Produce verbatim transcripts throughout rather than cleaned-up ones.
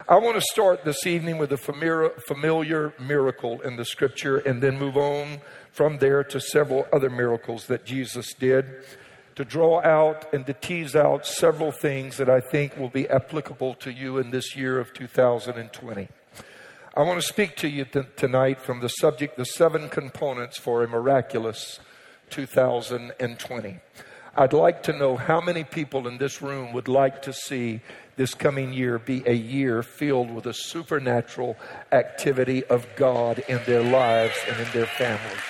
I want to start this evening with a familiar, familiar miracle in the Scripture and then move on from there to several other miracles that Jesus did, to draw out and to tease out several things that I think will be applicable to you in this year of two thousand twenty. I want to speak to you t- tonight from the subject, the seven components for a miraculous two thousand twenty. I'd like to know how many people in this room would like to see this coming year be a year filled with a supernatural activity of God in their lives and in their families.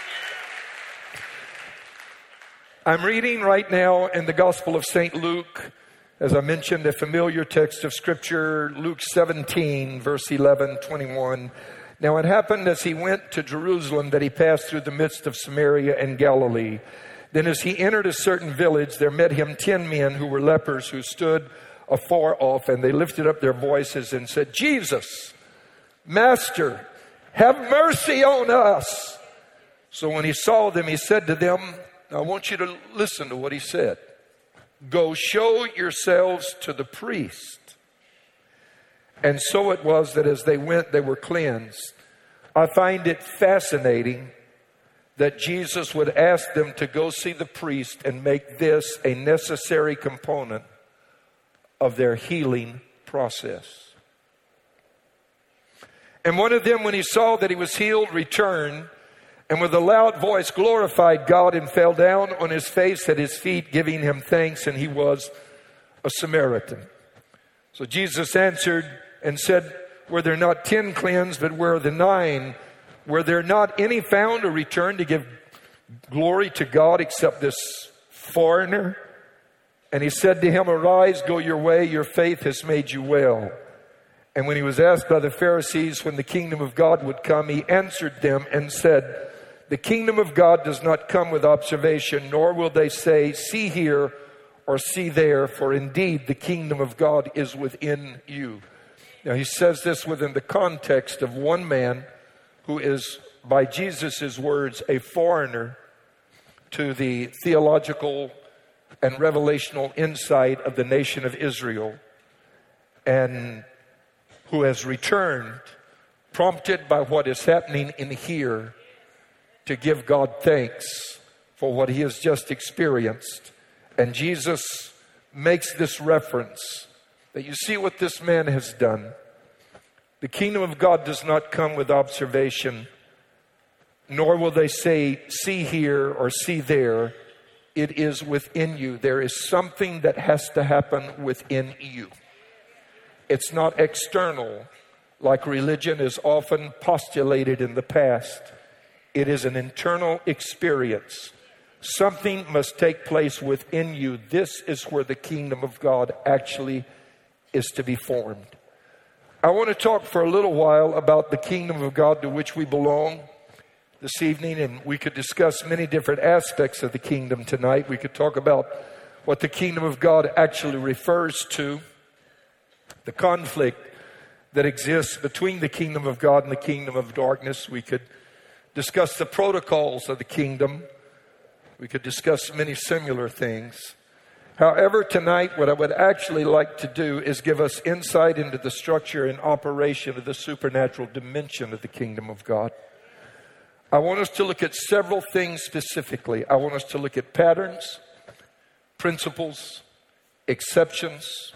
I'm reading right now in the Gospel of Saint Luke, as I mentioned, a familiar text of Scripture, Luke seventeen, verse eleven, twenty-one. Now it happened as he went to Jerusalem that he passed through the midst of Samaria and Galilee. Then as he entered a certain village, there met him ten men who were lepers, who stood afar off, and they lifted up their voices and said, "Jesus, Master, have mercy on us." So when he saw them, he said to them, now I want you to listen to what he said. "Go show yourselves to the priest." And so it was that as they went, they were cleansed. I find it fascinating that Jesus would ask them to go see the priest and make this a necessary component of their healing process. And one of them, when he saw that he was healed, returned, and with a loud voice glorified God and fell down on his face at his feet, giving him thanks, and he was a Samaritan. So Jesus answered and said, "Were there not ten cleansed, but where are the nine? Were there not any found to return to give glory to God except this foreigner?" And he said to him, "Arise, go your way, your faith has made you well." And when he was asked by the Pharisees when the kingdom of God would come, he answered them and said, "The kingdom of God does not come with observation, nor will they say, 'See here,' or 'See there,' for indeed the kingdom of God is within you." Now he says this within the context of one man who is, by Jesus' words, a foreigner to the theological and revelational insight of the nation of Israel, and who has returned, prompted by what is happening in here, to give God thanks for what he has just experienced. And Jesus makes this reference that you see what this man has done. The kingdom of God does not come with observation, nor will they say, "See here," or "See there." It is within you. There is something that has to happen within you. It's not external, like religion is often postulated in the past. It is an internal experience. Something must take place within you. This is where the kingdom of God actually is to be formed. I want to talk for a little while about the kingdom of God to which we belong this evening, and we could discuss many different aspects of the kingdom tonight. We could talk about what the kingdom of God actually refers to, the conflict that exists between the kingdom of God and the kingdom of darkness. We could discuss the protocols of the kingdom. We could discuss many similar things. However, tonight, what I would actually like to do is give us insight into the structure and operation of the supernatural dimension of the kingdom of God. I want us to look at several things specifically. I want us to look at patterns, principles, exceptions,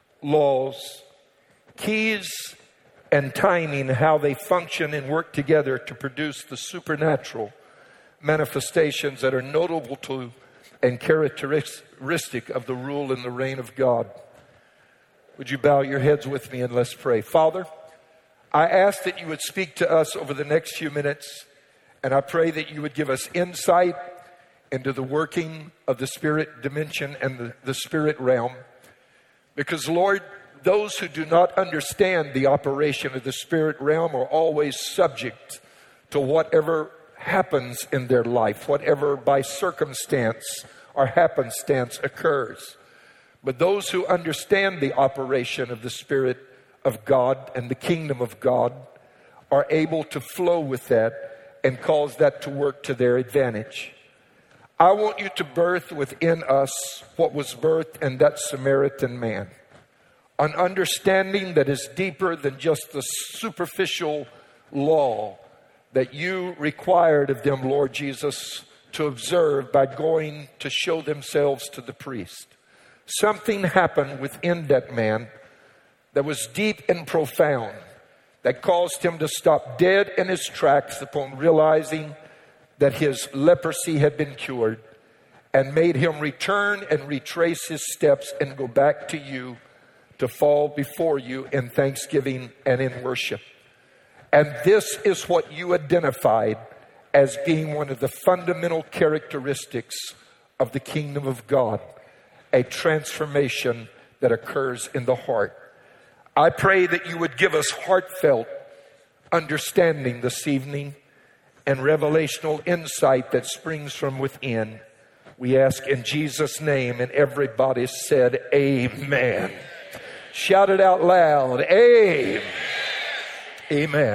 laws, keys, and timing, how they function and work together to produce the supernatural manifestations that are notable to and characteristic of the rule and the reign of God. Would you bow your heads with me and let's pray. Father, I ask that you would speak to us over the next few minutes, and I pray that you would give us insight into the working of the spirit dimension and the, the spirit realm. Because, Lord, those who do not understand the operation of the spirit realm are always subject to whatever happens in their life, whatever by circumstance or happenstance occurs. But those who understand the operation of the Spirit of God and the kingdom of God are able to flow with that and cause that to work to their advantage. I want you to birth within us what was birthed in that Samaritan man. an understanding that is deeper than just the superficial law that you required of them, Lord Jesus, to observe by going to show themselves to the priest. Something happened within that man that was deep and profound, that caused him to stop dead in his tracks upon realizing that his leprosy had been cured, and made him return and retrace his steps and go back to you, to fall before you in thanksgiving and in worship. And this is what you identified as being one of the fundamental characteristics of the kingdom of God, a transformation that occurs in the heart. I pray that you would give us heartfelt understanding this evening and revelational insight that springs from within. We ask in Jesus' name, and everybody said, amen. Shout it out loud, amen. Amen.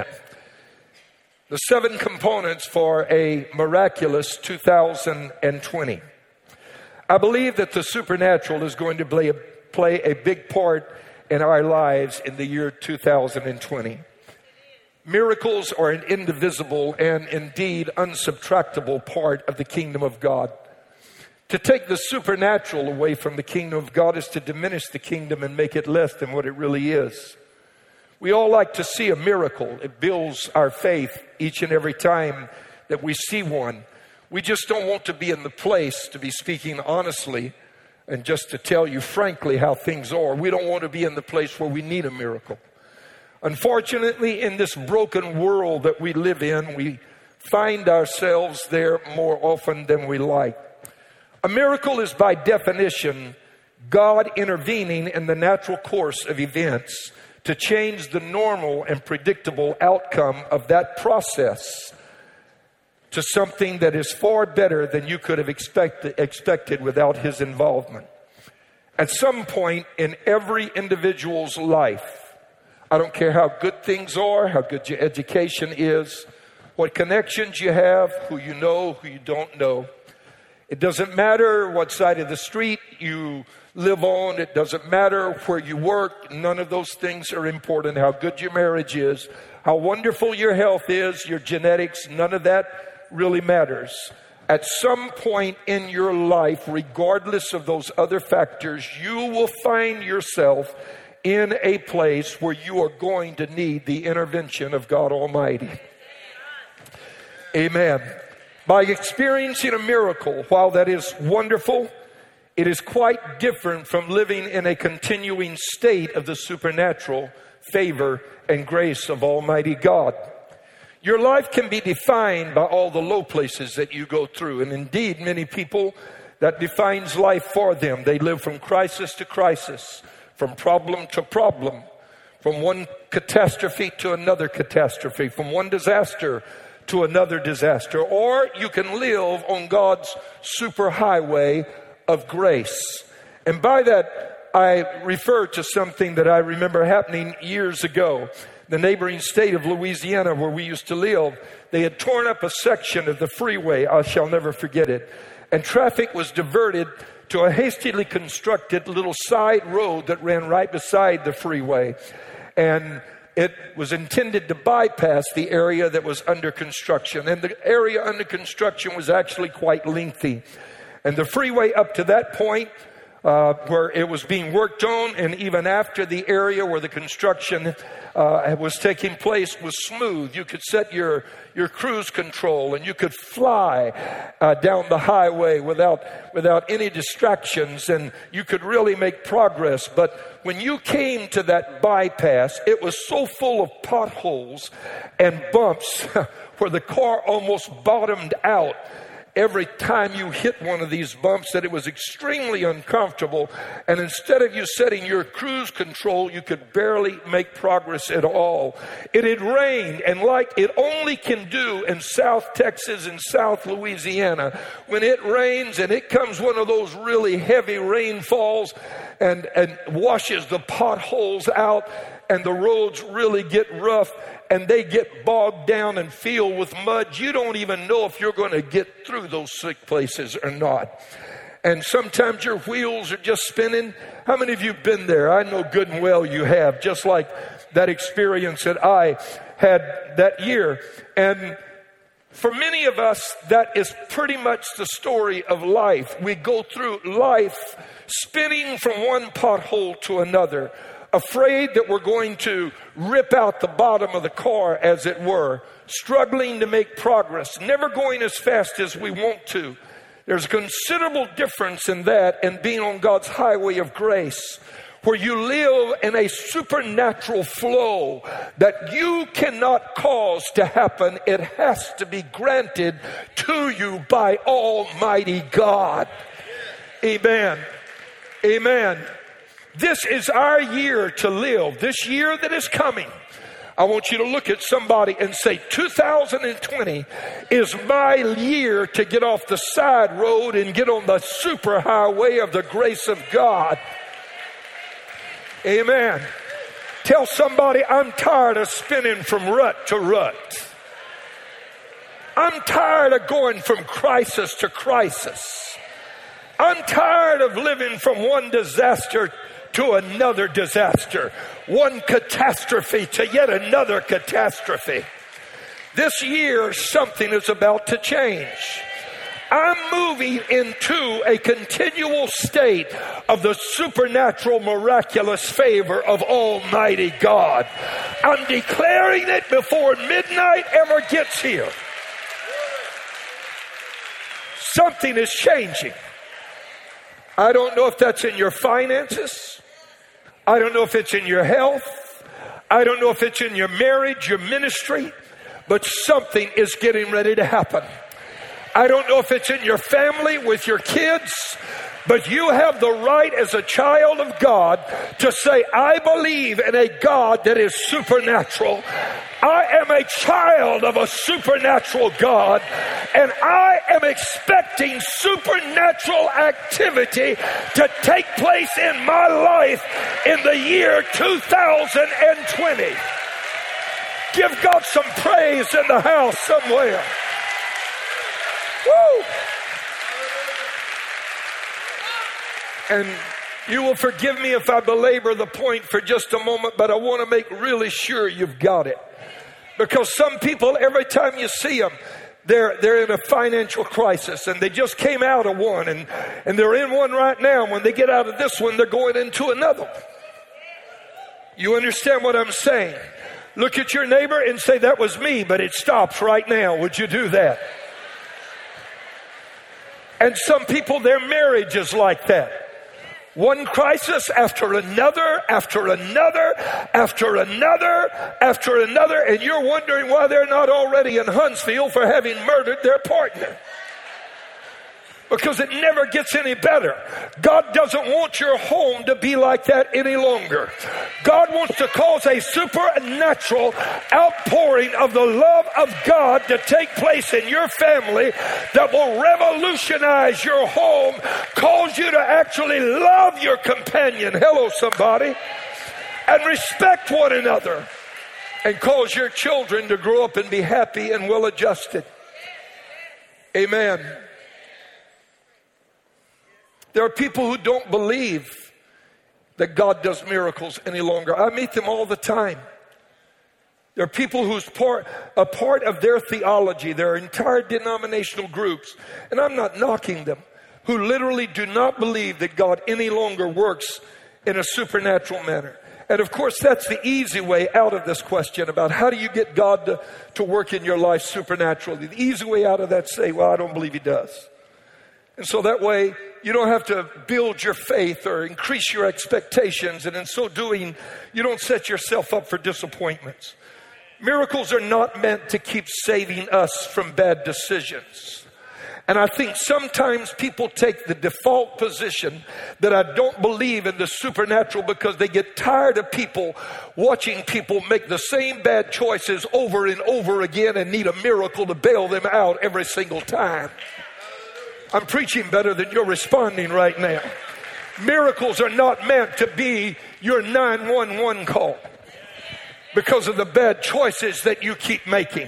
The seven components for a miraculous two thousand twenty. I believe that the supernatural is going to play a, play a big part in our lives in the year two thousand twenty. Miracles are an indivisible and indeed unsubtractable part of the kingdom of God. To take the supernatural away from the kingdom of God is to diminish the kingdom and make it less than what it really is. We all like to see a miracle. It builds our faith each and every time that we see one. We just don't want to be in the place, to be speaking honestly and just to tell you frankly how things are. We don't want to be in the place where we need a miracle. Unfortunately, in this broken world that we live in, we find ourselves there more often than we like. A miracle is by definition God intervening in the natural course of events to change the normal and predictable outcome of that process to something that is far better than you could have expect, expected without his involvement. At some point in every individual's life, I don't care how good things are, how good your education is, what connections you have, who you know, who you don't know. It doesn't matter what side of the street you live on. It doesn't matter where you work. None of those things are important. How good your marriage is, how wonderful your health is, your genetics, none of that really matters. At some point in your life, regardless of those other factors, you will find yourself in a place where you are going to need the intervention of God Almighty. Amen. By experiencing a miracle, while that is wonderful, it is quite different from living in a continuing state of the supernatural favor and grace of Almighty God. Your life can be defined by all the low places that you go through. And indeed, many people, that defines life for them. They live from crisis to crisis, from problem to problem, from one catastrophe to another catastrophe, from one disaster to another disaster. Or you can live on God's superhighway of grace. And by that, I refer to something that I remember happening years ago. The neighboring state of Louisiana, where we used to live, they had torn up a section of the freeway. I shall never forget it. And traffic was diverted to a hastily constructed little side road that ran right beside the freeway. And it was intended to bypass the area that was under construction. And the area under construction was actually quite lengthy. And the freeway up to that point, uh, where it was being worked on, and even after the area where the construction uh, was taking place was smooth. You could set your, your cruise control and you could fly uh, down the highway without, without any distractions, and you could really make progress. But when you came to that bypass, it was so full of potholes and bumps where the car almost bottomed out every time you hit one of these bumps, that it was extremely uncomfortable. And instead of you setting your cruise control, you could barely make progress at all. It had rained, and like it only can do in South Texas and South Louisiana, when it rains and it comes one of those really heavy rainfalls and, and washes the potholes out, and the roads really get rough and they get bogged down and filled with mud, you don't even know if you're going to get through those sick places or not. and sometimes your wheels are just spinning. How many of you have been there? I know good and well you have, just like that experience that I had that year. And for many of us, that is pretty much the story of life. We go through life spinning from one pothole to another, afraid that we're going to rip out the bottom of the car, as it were, struggling to make progress, never going as fast as we want to. There's a considerable difference in that and being on God's highway of grace, where you live in a supernatural flow that you cannot cause to happen. It has to be granted to you by Almighty God. Amen. Amen. This is our year to live. This year that is coming. I want you to look at somebody and say, two thousand twenty is my year to get off the side road and get on the super highway of the grace of God. Amen. Tell somebody, I'm tired of spinning from rut to rut. I'm tired of going from crisis to crisis. I'm tired of living from one disaster to another disaster, one catastrophe to yet another catastrophe. This year, something is about to change. I'm moving into a continual state of the supernatural, miraculous favor of Almighty God. I'm declaring it before midnight ever gets here. Something is changing. I don't know if that's in your finances. I don't know if it's in your health. I don't know if it's in your marriage, your ministry, but something is getting ready to happen. I don't know if it's in your family with your kids, but you have the right as a child of God to say, I believe in a God that is supernatural. I am a child of a supernatural God, and I am expecting supernatural activity to take place in my life in the year two thousand twenty. Give God some praise in the house somewhere. Woo! And you will forgive me if I belabor the point for just a moment, but I want to make really sure you've got it. Because some people, every time you see them, they're, they're in a financial crisis, and they just came out of one, and, and they're in one right now. When they get out of this one, they're going into another one. You understand what I'm saying? Look at your neighbor and say, that was me, but it stops right now. Would you do that? And some people, their marriage is like that. One crisis after another, after another, after another, after another, and you're wondering why they're not already in Huntsville for having murdered their partner. Because it never gets any better. God doesn't want your home to be like that any longer. God wants to cause a supernatural outpouring of the love of God to take place in your family that will revolutionize your home, cause you to actually love your companion, hello somebody, and respect one another, and cause your children to grow up and be happy and well adjusted. Amen. There are people who don't believe that God does miracles any longer. I meet them all the time. There are people who's part, a part of their theology, their entire denominational groups, and I'm not knocking them, who literally do not believe that God any longer works in a supernatural manner. And of course, that's the easy way out of this question about how do you get God to, to work in your life supernaturally. The easy way out of that, say, well, I don't believe he does. And so that way, you don't have to build your faith or increase your expectations. And in so doing, you don't set yourself up for disappointments. Miracles are not meant to keep saving us from bad decisions. And I think sometimes people take the default position that I don't believe in the supernatural because they get tired of people watching people make the same bad choices over and over again and need a miracle to bail them out every single time. I'm preaching better than you're responding right now. Miracles are not meant to be your nine one one call because of the bad choices that you keep making.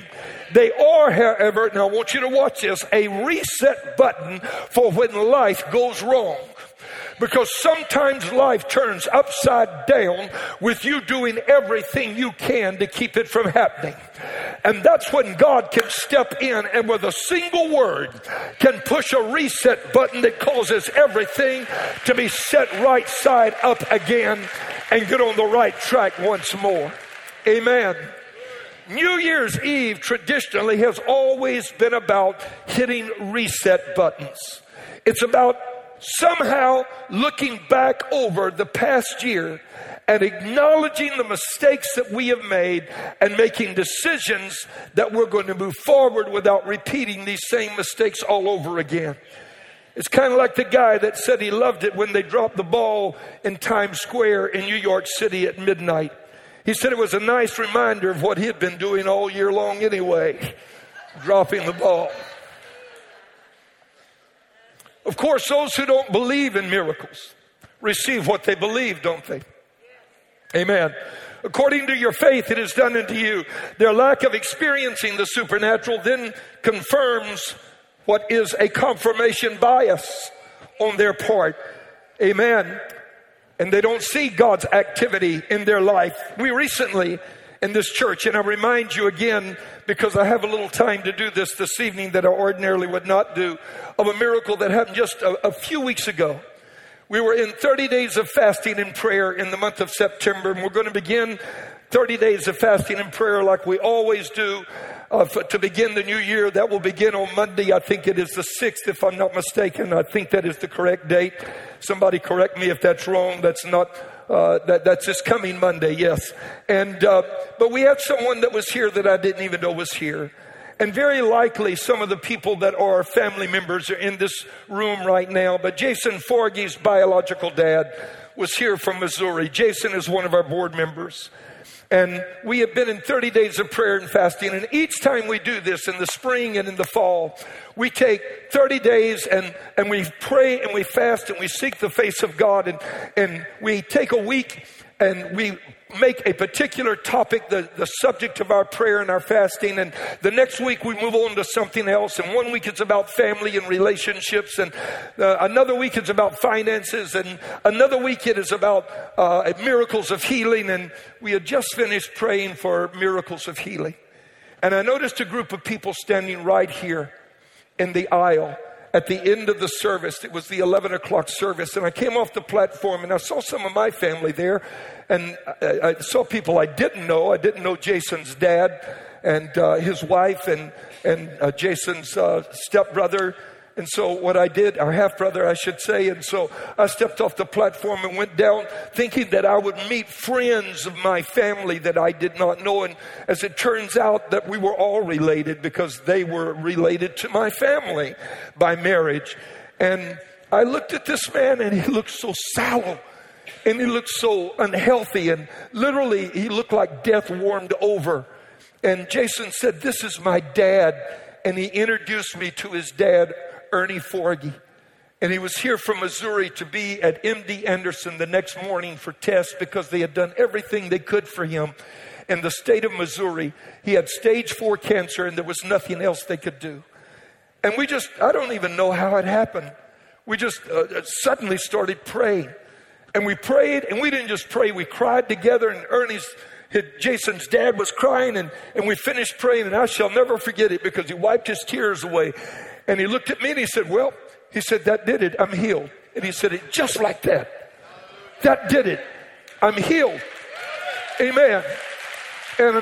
They are, however, now I want you to watch this, a reset button for when life goes wrong. Because sometimes life turns upside down with you doing everything you can to keep it from happening. And that's when God can step in and with a single word can push a reset button that causes everything to be set right side up again and get on the right track once more. Amen. New Year's Eve traditionally has always been about hitting reset buttons. It's about somehow looking back over the past year and acknowledging the mistakes that we have made and making decisions that we're going to move forward without repeating these same mistakes all over again. It's kind of like the guy that said he loved it when they dropped the ball in Times Square in New York City at midnight. He said it was a nice reminder of what he had been doing all year long anyway, dropping the ball. Of course, those who don't believe in miracles receive what they believe, don't they? Amen. According to your faith, it is done unto you. Their lack of experiencing the supernatural then confirms what is a confirmation bias on their part. Amen. And they don't see God's activity in their life. We recently in this church, and I remind you again, because I have a little time to do this this evening that I ordinarily would not do, of a miracle that happened just a, a few weeks ago. We were in thirty days of fasting and prayer in the month of September, and we're going to begin thirty days of fasting and prayer like we always do uh, for, to begin the new year. That will begin on Monday. I think it is the sixth, if I'm not mistaken. I think that is the correct date. Somebody correct me if that's wrong. That's not... Uh, that, that's this coming Monday, yes. And uh, but we had someone that was here that I didn't even know was here. And very likely some of the people that are family members are in this room right now. But Jason Forgey's biological dad was here from Missouri. Jason is one of our board members. And we have been in thirty days of prayer and fasting. And each time we do this in the spring and in the fall, we take thirty days and, and we pray and we fast and we seek the face of God. And, and we take a week and we make a particular topic the, the subject of our prayer and our fasting. And the next week we move on to something else. And one week it's about family and relationships. And uh, another week it's about finances. And another week it is about uh, miracles of healing. And we had just finished praying for miracles of healing. And I noticed a group of people standing right here in the aisle at the end of the service. It was the eleven o'clock service. And I came off the platform and I saw some of my family there. And I, I saw people I didn't know. I didn't know Jason's dad and uh, his wife and, and uh, Jason's uh, stepbrother. And so what I did, our half-brother, I should say, and so I stepped off the platform and went down thinking that I would meet friends of my family that I did not know. And as it turns out that we were all related because they were related to my family by marriage. And I looked at this man and he looked so sallow and he looked so unhealthy and literally he looked like death warmed over. And Jason said, "This is my dad." And he introduced me to his dad, Ernie Forgey. And he was here from Missouri to be at M D Anderson the next morning for tests because they had done everything they could for him in the state of Missouri. He had stage four cancer and there was nothing else they could do. And we just, I don't even know how it happened. We just uh, suddenly started praying. And we prayed, and we didn't just pray, we cried together, and Ernie's, his, Jason's dad was crying, and, and we finished praying, and I shall never forget it because he wiped his tears away. And he looked at me and he said, "Well," he said, "that did it. I'm healed." And he said it just like that. That did it. I'm healed. Amen. And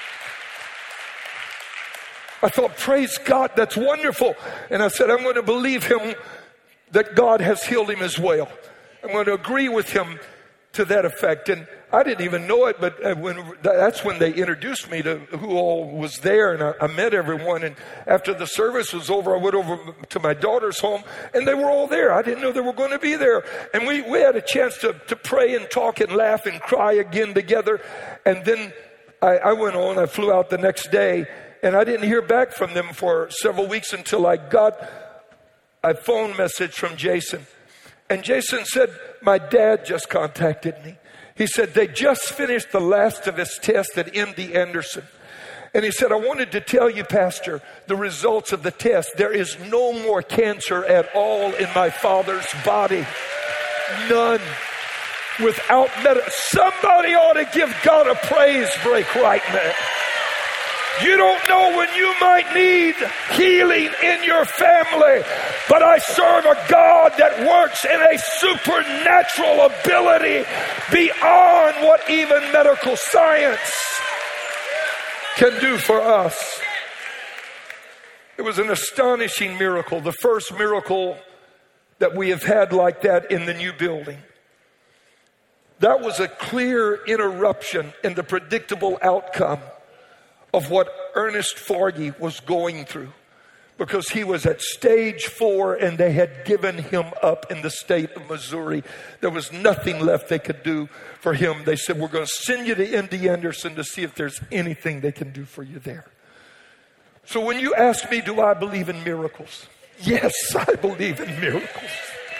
I thought, praise God, that's wonderful. And I said, I'm going to believe him that God has healed him as well. I'm going to agree with him to that effect. And I didn't even know it, but when, that's when they introduced me to who all was there, and I, I met everyone. And after the service was over, I went over to my daughter's home, and they were all there. I didn't know they were going to be there. And we, we had a chance to, to pray and talk and laugh and cry again together. And then I, I went on. I flew out the next day, and I didn't hear back from them for several weeks until I got a phone message from Jason. And Jason said, "My dad just contacted me." He said, "They just finished the last of his test at M D Anderson. And he said, I wanted to tell you, Pastor, the results of the test. There is no more cancer at all in my father's body. None. Without medicine. Somebody ought to give God a praise break right now. You don't know when you might need healing in your family, but I serve a God that works in a supernatural ability beyond what even medical science can do for us. It was an astonishing miracle, the first miracle that we have had like that in the new building. That was a clear interruption in the predictable outcome of what Ernest Fargy was going through, because he was at stage four and they had given him up in the state of Missouri. There was nothing left they could do for him. They said, we're going to send you to M D Anderson to see if there's anything they can do for you there. So when you ask me, do I believe in miracles? Yes, I believe in miracles.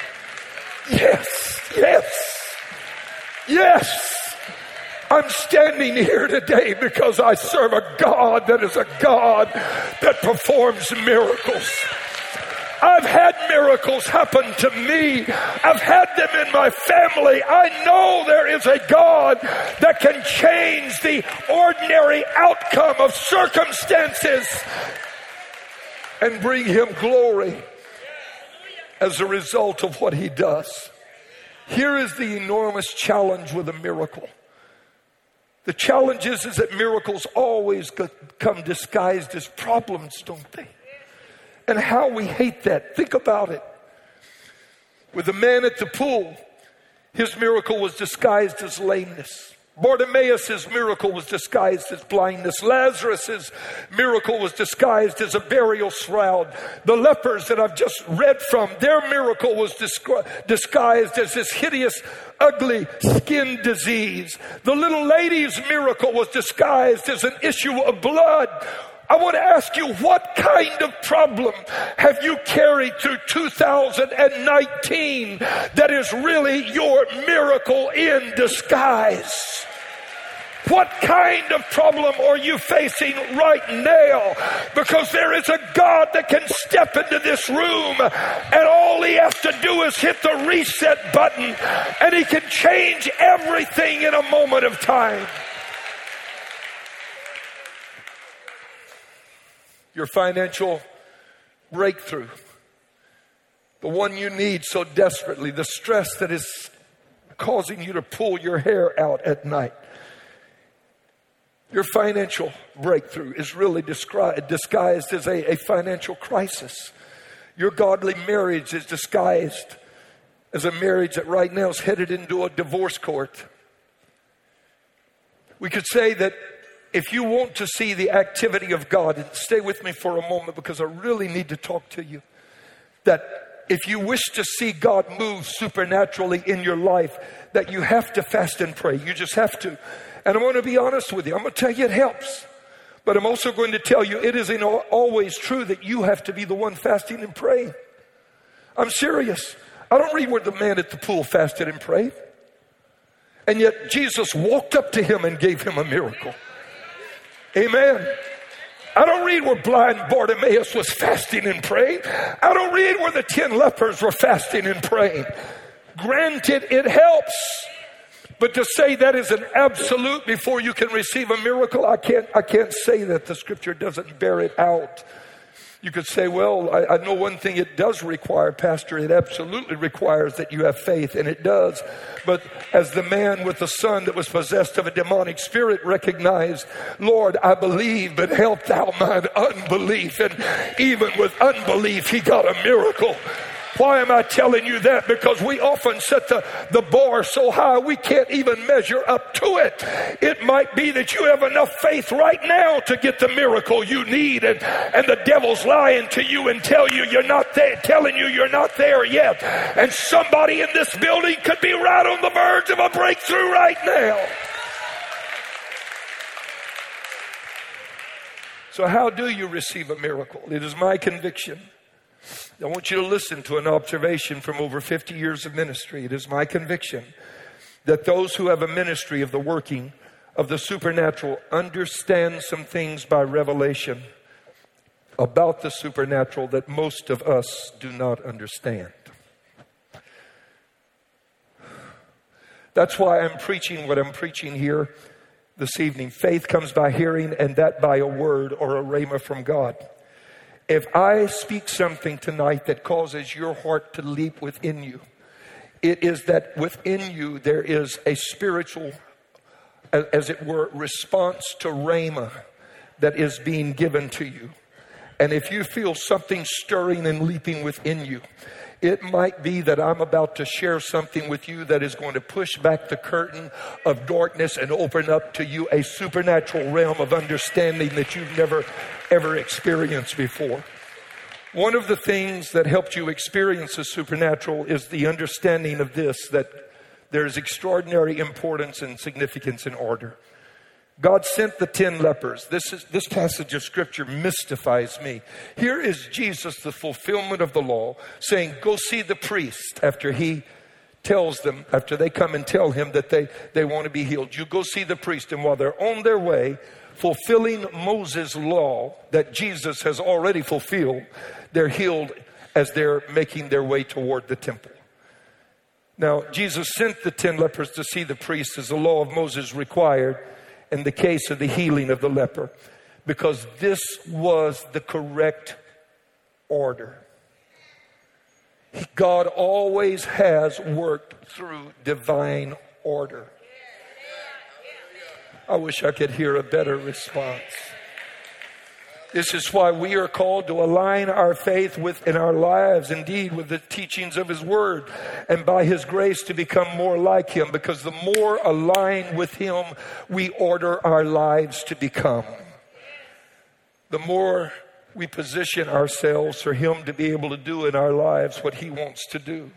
Yes, yes, yes. I'm standing here today because I serve a God that is a God that performs miracles. I've had miracles happen to me. I've had them in my family. I know there is a God that can change the ordinary outcome of circumstances and bring him glory as a result of what he does. Here is the enormous challenge with a miracle. The challenge is, is that miracles always come disguised as problems, don't they? And how we hate that. Think about it. With the man at the pool, his miracle was disguised as lameness. Bartimaeus' miracle was disguised as blindness. Lazarus' miracle was disguised as a burial shroud. The lepers that I've just read from, their miracle was disgu- disguised as this hideous, ugly skin disease. The little lady's miracle was disguised as an issue of blood. I want to ask you, what kind of problem have you carried through two thousand nineteen that is really your miracle in disguise? What kind of problem are you facing right now? Because there is a God that can step into this room and all he has to do is hit the reset button and he can change everything in a moment of time. Your financial breakthrough, the one you need so desperately, the stress that is causing you to pull your hair out at night. Your financial breakthrough is really described, disguised as a, a financial crisis. Your godly marriage is disguised as a marriage that right now is headed into a divorce court. We could say that if you want to see the activity of God, and stay with me for a moment because I really need to talk to you, that if you wish to see God move supernaturally in your life, that you have to fast and pray. You just have to. And I'm going to be honest with you. I'm going to tell you it helps. But I'm also going to tell you it isn't always true that you have to be the one fasting and praying. I'm serious. I don't read where the man at the pool fasted and prayed. And yet Jesus walked up to him and gave him a miracle. Amen. I don't read where blind Bartimaeus was fasting and praying. I don't read where the ten lepers were fasting and praying. Granted, it helps. But to say that is an absolute before you can receive a miracle, I can't, I can't say that. The scripture doesn't bear it out. You could say, well, I, I know one thing it does require, Pastor. It absolutely requires that you have faith, and it does. But as the man with the son that was possessed of a demonic spirit recognized, Lord, I believe, but help thou mine unbelief. And even with unbelief, he got a miracle. Why am I telling you that? Because we often set the, the bar so high we can't even measure up to it. It might be that you have enough faith right now to get the miracle you need, and, and the devil's lying to you and tell you you're not there, telling you you're not there yet. And somebody in this building could be right on the verge of a breakthrough right now. So how do you receive a miracle? It is my conviction. I want you to listen to an observation from over fifty years of ministry. It is my conviction that those who have a ministry of the working of the supernatural understand some things by revelation about the supernatural that most of us do not understand. That's why I'm preaching what I'm preaching here this evening. Faith comes by hearing, and that by a word or a rhema from God. If I speak something tonight that causes your heart to leap within you, it is that within you there is a spiritual, as it were, response to rhema that is being given to you. And if you feel something stirring and leaping within you, it might be that I'm about to share something with you that is going to push back the curtain of darkness and open up to you a supernatural realm of understanding that you've never, ever experienced before. One of the things that helped you experience the supernatural is the understanding of this, that there is extraordinary importance and significance in order. God sent the ten lepers. This is, this passage of scripture mystifies me. Here is Jesus, the fulfillment of the law, saying, go see the priest after he tells them, after they come and tell him that they, they want to be healed. You go see the priest. And while they're on their way, fulfilling Moses' law that Jesus has already fulfilled, they're healed as they're making their way toward the temple. Now, Jesus sent the ten lepers to see the priest as the law of Moses required in the case of the healing of the leper, because this was the correct order. God always has worked through divine order. I wish I could hear a better response. This is why we are called to align our faith with, in our lives, indeed, with the teachings of His Word, and by His grace to become more like Him, because the more aligned with Him we order our lives to become, the more we position ourselves for Him to be able to do in our lives what He wants to do.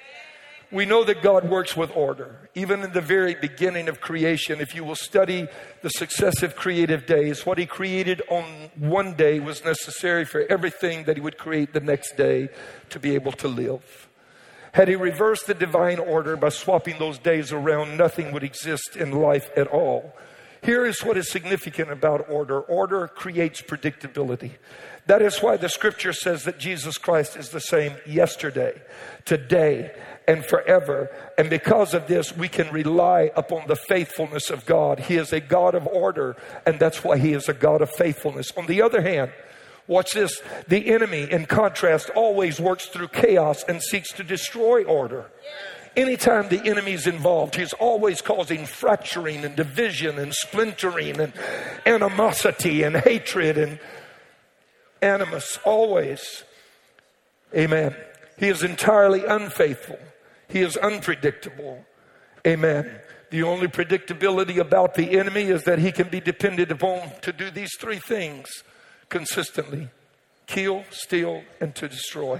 We know that God works with order. Even in the very beginning of creation, if you will study the successive creative days, what He created on one day was necessary for everything that He would create the next day to be able to live. Had He reversed the divine order by swapping those days around, nothing would exist in life at all. Here is what is significant about order. Order creates predictability. That is why the scripture says that Jesus Christ is the same yesterday, today, and forever. And because of this, we can rely upon the faithfulness of God. He is a God of order, and that's why He is a God of faithfulness. On the other hand, watch this. The enemy, in contrast, always works through chaos and seeks to destroy order. Anytime the enemy is involved, he's always causing fracturing and division and splintering and animosity and hatred and animus. Always. Amen. He is entirely unfaithful. He is unpredictable. Amen. The only predictability about the enemy is that he can be depended upon to do these three things consistently: kill, steal, and to destroy.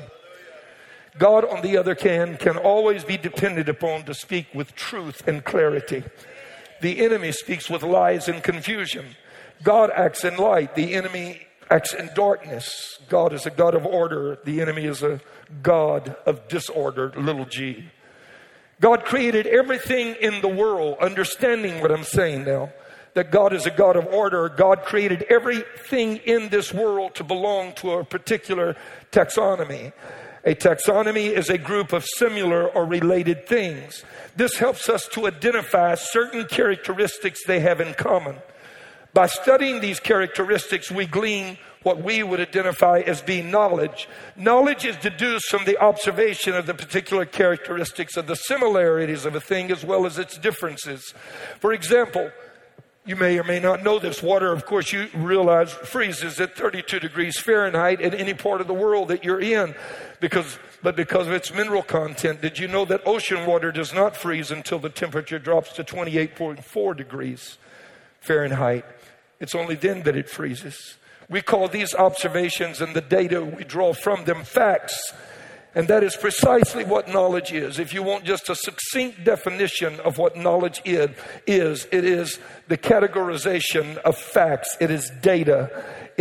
God, on the other hand, can always be depended upon to speak with truth and clarity. The enemy speaks with lies and confusion. God acts in light. The enemy acts in darkness. God is a God of order. The enemy is a God of disorder, little g. God created everything in the world, understanding what I'm saying now, that God is a God of order. God created everything in this world to belong to a particular taxonomy. A taxonomy is a group of similar or related things. This helps us to identify certain characteristics they have in common. By studying these characteristics, we glean what we would identify as being knowledge. Knowledge is deduced from the observation of the particular characteristics of the similarities of a thing as well as its differences. For example, you may or may not know this. Water, of course, you realize freezes at thirty-two degrees Fahrenheit in any part of the world that you're in, because, but because of its mineral content. Did you know that ocean water does not freeze until the temperature drops to twenty-eight point four degrees Fahrenheit? It's only then that it freezes. We call these observations and the data we draw from them facts. And that is precisely what knowledge is. If you want just a succinct definition of what knowledge is, is it is the categorization of facts. It is data.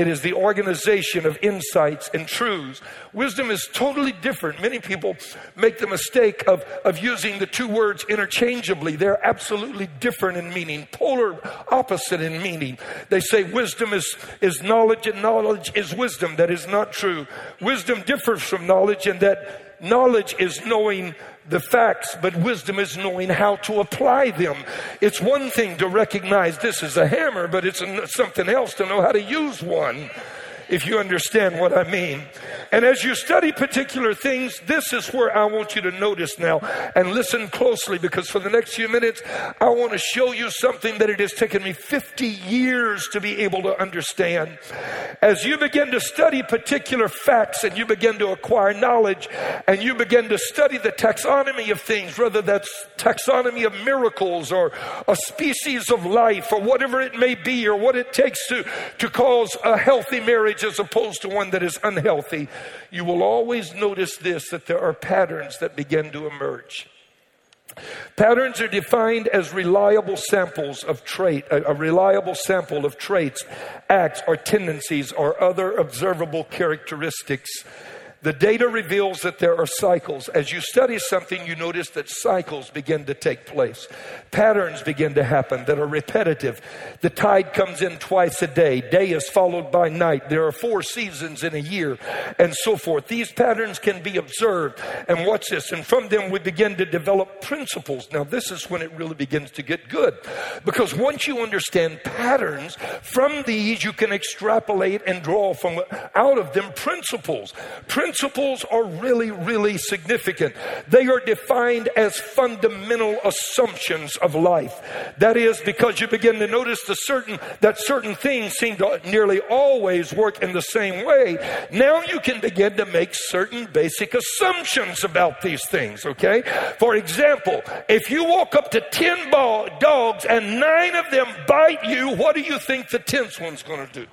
It is the organization of insights and truths. Wisdom is totally different. Many people make the mistake of, of using the two words interchangeably. They're absolutely different in meaning, polar opposite in meaning. They say wisdom is, is knowledge and knowledge is wisdom. That is not true. Wisdom differs from knowledge in that knowledge is knowing the facts, but wisdom is knowing how to apply them. It's one thing to recognize this is a hammer, but it's something else to know how to use one, if you understand what I mean. And as you study particular things, this is where I want you to notice now and listen closely, because for the next few minutes, I want to show you something that it has taken me fifty years to be able to understand. As you begin to study particular facts and you begin to acquire knowledge and you begin to study the taxonomy of things, whether that's taxonomy of miracles or a species of life or whatever it may be, or what it takes to, to cause a healthy marriage as opposed to one that is unhealthy, you will always notice this, that there are patterns that begin to emerge. Patterns are defined as reliable samples of trait, a, a reliable sample of traits, acts, or tendencies, or other observable characteristics. The data reveals that there are cycles. As you study something, you notice that cycles begin to take place. Patterns begin to happen that are repetitive. The tide comes in twice a day. Day is followed by night. There are four seasons in a year, and so forth. These patterns can be observed. And watch this. And from them, we begin to develop principles. Now, this is when it really begins to get good. Because once you understand patterns, from these, you can extrapolate and draw from out of them principles. Principles Principles are really, really significant. They are defined as fundamental assumptions of life. That is because you begin to notice the certain that certain things seem to nearly always work in the same way. Now you can begin to make certain basic assumptions about these things, okay? For example, if you walk up to ten ball, dogs and nine of them bite you, what do you think the tenth one's going to do?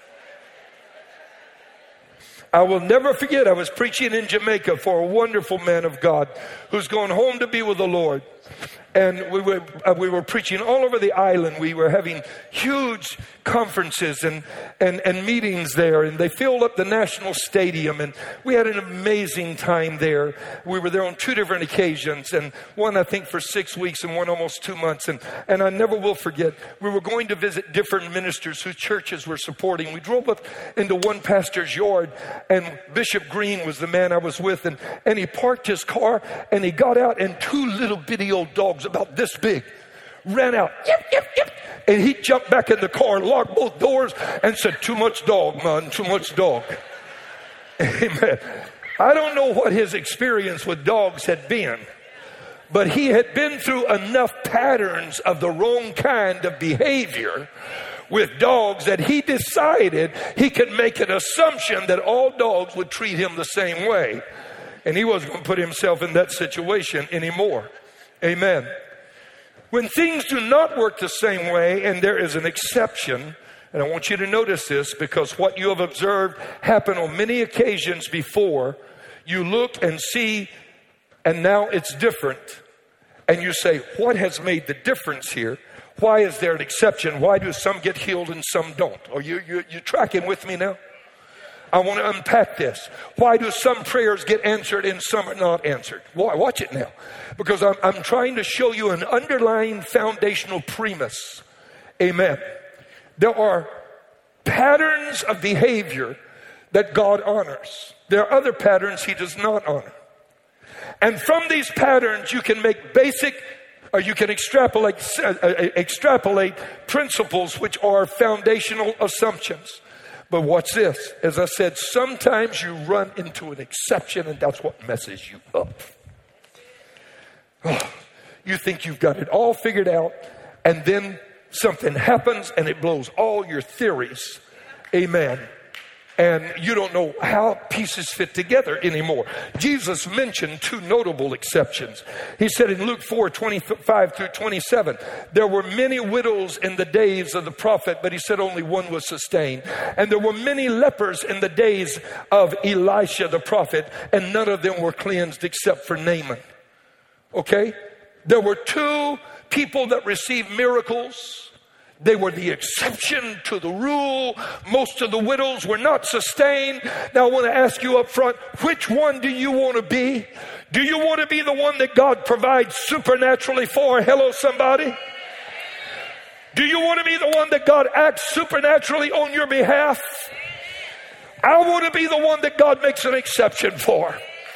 I will never forget, I was preaching in Jamaica for a wonderful man of God who's going home to be with the Lord. And we were uh, we were preaching all over the island. We were having huge conferences and, and, and meetings there. And they filled up the National Stadium. And we had an amazing time there. We were there on two different occasions. And one, I think, for six weeks and one almost two months. And, and I never will forget, we were going to visit different ministers whose churches were supporting. We drove up into one pastor's yard. And Bishop Green was the man I was with. And, and he parked his car. And he got out, and two little bitty old dogs about this big ran out, yip, yip, yip. And he jumped back in the car, locked both doors, and said, "Too much dog, man, too much dog." Amen. I don't know what his experience with dogs had been, but he had been through enough patterns of the wrong kind of behavior with dogs that he decided he could make an assumption that all dogs would treat him the same way. And he wasn't going to put himself in that situation anymore. Amen. When things do not work the same way, and there is an exception, and I want you to notice this, because what you have observed happened on many occasions before, you look and see, and now it's different. And you say, what has made the difference here? Why is there an exception? Why do some get healed and some don't? Are you, you, you tracking with me now? I want to unpack this. Why do some prayers get answered and some are not answered? Why? Watch it now. Because I'm, I'm trying to show you an underlying foundational premise. Amen. There are patterns of behavior that God honors. There are other patterns He does not honor. And from these patterns, you can make basic, or you can extrapolate, uh, extrapolate principles which are foundational assumptions. But watch this. As I said, sometimes you run into an exception, and that's what messes you up. Oh, you think you've got it all figured out, and then something happens, and it blows all your theories. Amen. And you don't know how pieces fit together anymore. Jesus mentioned two notable exceptions. He said in Luke four, twenty-five through twenty-seven, there were many widows in the days of the prophet, but he said only one was sustained. And there were many lepers in the days of Elisha the prophet, and none of them were cleansed except for Naaman. Okay? There were two people that received miracles. They were the exception to the rule. Most of the widows were not sustained. Now I want to ask you up front, which one do you want to be? Do you want to be the one that God provides supernaturally for? Hello, somebody. Do you want to be the one that God acts supernaturally on your behalf? I want to be the one that God makes an exception for.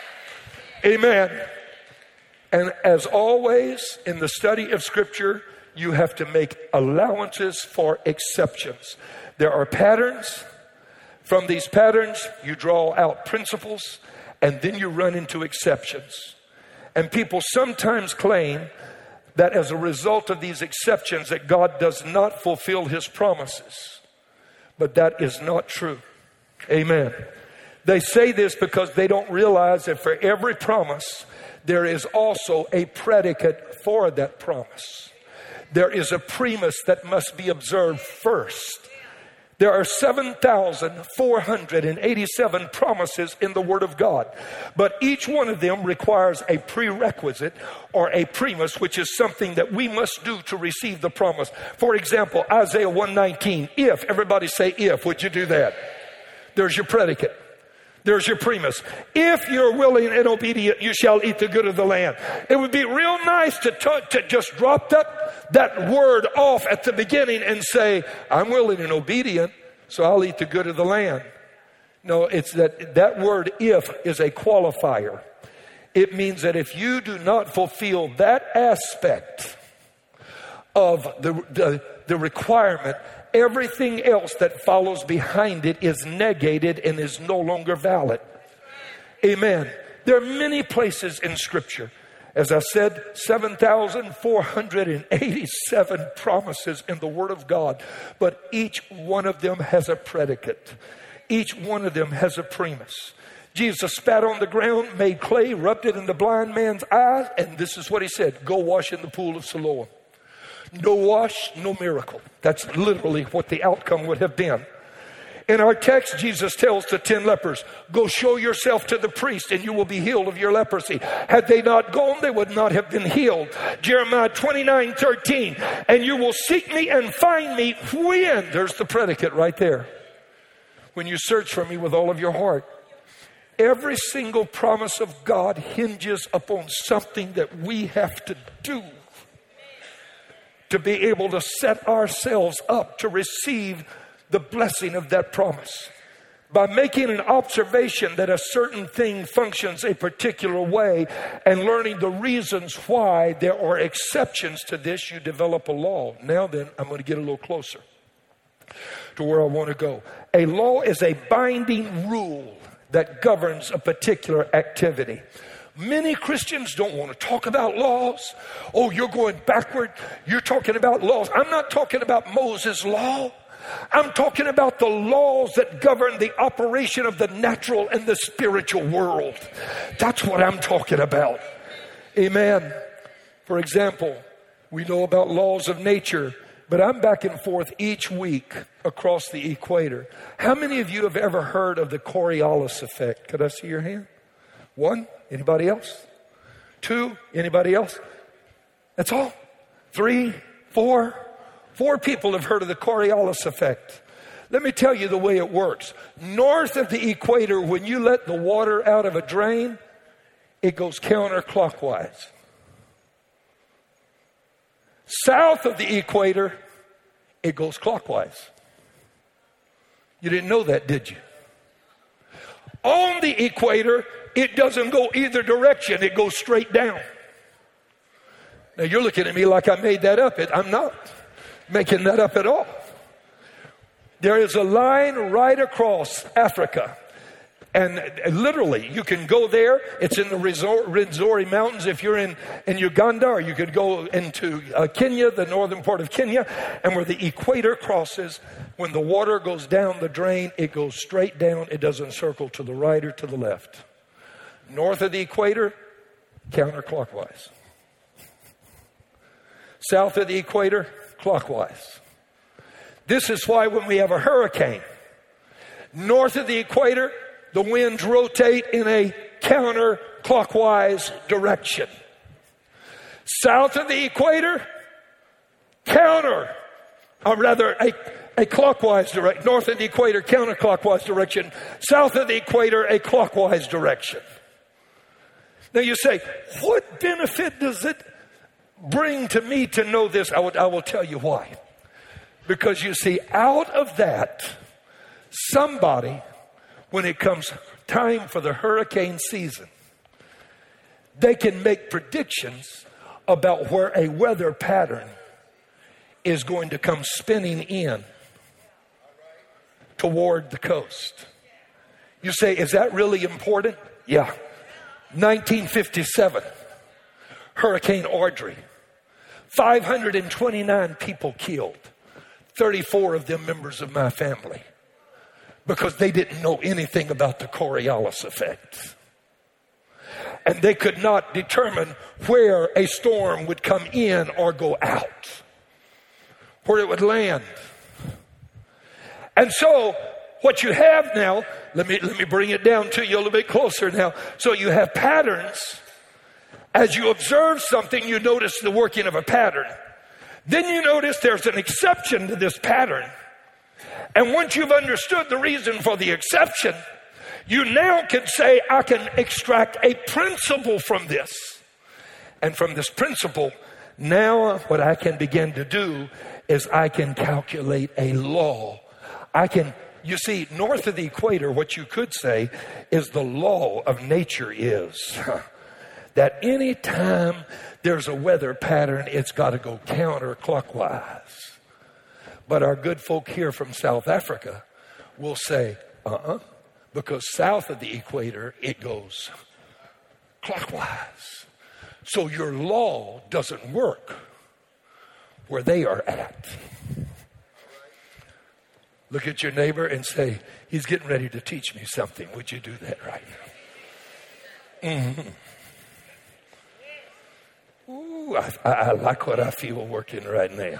Amen. And as always, in the study of Scripture, you have to make allowances for exceptions. There are patterns. From these patterns, you draw out principles, and then you run into exceptions. And people sometimes claim that as a result of these exceptions that God does not fulfill his promises. But that is not true. Amen. They say this because they don't realize that for every promise, there is also a predicate for that promise. There is a premise that must be observed first. There are seven thousand four hundred eighty-seven promises in the Word of God. But each one of them requires a prerequisite or a premise, which is something that we must do to receive the promise. For example, Isaiah one nineteen, if, everybody say if, would you do that? There's your predicate. There's your premise. If you're willing and obedient, you shall eat the good of the land. It would be real nice to, t- to just drop that, that word off at the beginning and say, I'm willing and obedient, so I'll eat the good of the land. No, it's that that word if is a qualifier. It means that if you do not fulfill that aspect of the, the, the requirement, everything else that follows behind it is negated and is no longer valid. Amen. There are many places in Scripture. As I said, seven thousand four hundred eighty-seven promises in the Word of God. But each one of them has a predicate. Each one of them has a premise. Jesus spat on the ground, made clay, rubbed it in the blind man's eyes, and this is what he said, go wash in the pool of Siloam. No wash, no miracle. That's literally what the outcome would have been. In our text, Jesus tells the ten lepers, go show yourself to the priest and you will be healed of your leprosy. Had they not gone, they would not have been healed. Jeremiah twenty-nine thirteen, and you will seek me and find me when, there's the predicate right there, when you search for me with all of your heart. Every single promise of God hinges upon something that we have to do to be able to set ourselves up to receive the blessing of that promise. By making an observation that a certain thing functions a particular way and learning the reasons why there are exceptions to this, you develop a law. Now then, I'm going to get a little closer to where I want to go. A law is a binding rule that governs a particular activity. Many Christians don't want to talk about laws. Oh, you're going backward. You're talking about laws. I'm not talking about Moses' law. I'm talking about the laws that govern the operation of the natural and the spiritual world. That's what I'm talking about. Amen. For example, we know about laws of nature, but I'm back and forth each week across the equator. How many of you have ever heard of the Coriolis effect? Could I see your hand? One? Anybody else? Two? Anybody else? That's all? Three? Four? Four people have heard of the Coriolis effect. Let me tell you the way it works. North of the equator, when you let the water out of a drain, it goes counterclockwise. South of the equator, it goes clockwise. You didn't know that, did you? On the equator, it doesn't go either direction. It goes straight down. Now, you're looking at me like I made that up. I'm not making that up at all. There is a line right across Africa. And literally, you can go there. It's in the Rwenzori Mountains if you're in, in Uganda, or you could go into uh, Kenya, the northern part of Kenya. And where the equator crosses, when the water goes down the drain, it goes straight down. It doesn't circle to the right or to the left. North of the equator, counterclockwise. South of the equator, clockwise. This is why when we have a hurricane, north of the equator, the winds rotate in a counterclockwise direction. South of the equator, counterclockwise or rather a, a clockwise direction, north of the equator, counterclockwise direction, south of the equator, a clockwise direction. Now you say, what benefit does it bring to me to know this? I will, I will tell you why. Because you see, out of that, somebody, when it comes time for the hurricane season, they can make predictions about where a weather pattern is going to come spinning in toward the coast. You say, is that really important? Yeah. nineteen fifty-seven, Hurricane Audrey. five hundred twenty-nine people killed. thirty-four of them members of my family. Because they didn't know anything about the Coriolis effect. And they could not determine where a storm would come in or go out. Where it would land. And so, what you have now, let me, let me bring it down to you a little bit closer now. So you have patterns. As you observe something, you notice the working of a pattern. Then you notice there's an exception to this pattern. And once you've understood the reason for the exception, you now can say, I can extract a principle from this. And from this principle, now what I can begin to do is I can calculate a law. I can, you see, north of the equator, what you could say is the law of nature is that any time there's a weather pattern, it's got to go counterclockwise. But our good folk here from South Africa will say, uh-uh, because south of the equator, it goes clockwise. So your law doesn't work where they are at. Look at your neighbor and say, he's getting ready to teach me something. Would you do that right now? Mm-hmm. Ooh, I, I, I like what I feel working right now.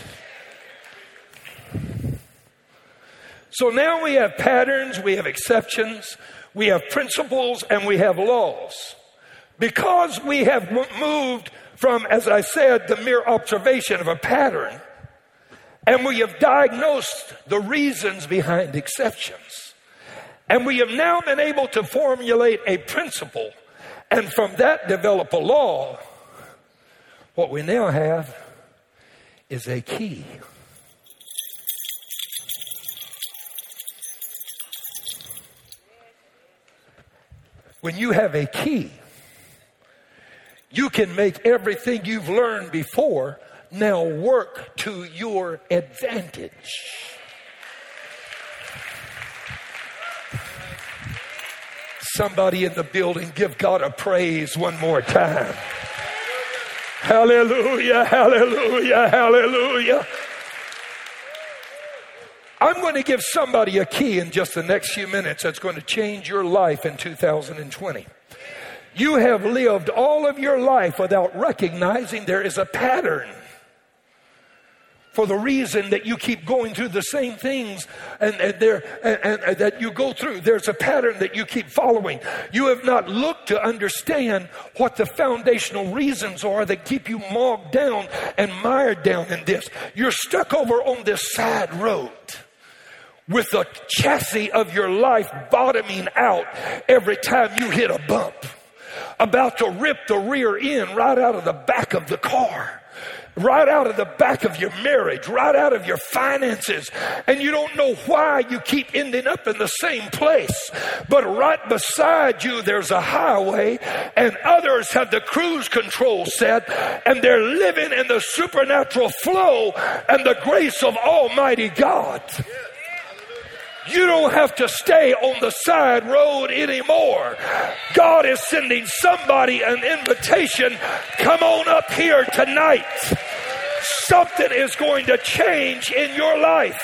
So now we have patterns, we have exceptions, we have principles, and we have laws. Because we have moved from, as I said, the mere observation of a pattern, and we have diagnosed the reasons behind exceptions. And we have now been able to formulate a principle, and from that develop a law. What we now have is a key. When you have a key, you can make everything you've learned before now work to your advantage. Somebody in the building, give God a praise one more time. Hallelujah, hallelujah, hallelujah. I'm going to give somebody a key in just the next few minutes that's going to change your life in two thousand twenty. You have lived all of your life without recognizing there is a pattern. For the reason that you keep going through the same things and, and, there, and, and, and that you go through, there's a pattern that you keep following. You have not looked to understand what the foundational reasons are that keep you bogged down and mired down in this. You're stuck over on this side road with the chassis of your life bottoming out every time you hit a bump, about to rip the rear end right out of the back of the car. Right out of the back of your marriage, right out of your finances. And you don't know why you keep ending up in the same place. But right beside you, there's a highway, and others have the cruise control set, and they're living in the supernatural flow and the grace of Almighty God. You don't have to stay on the side road anymore. God is sending somebody an invitation. Come on up here tonight. Something is going to change in your life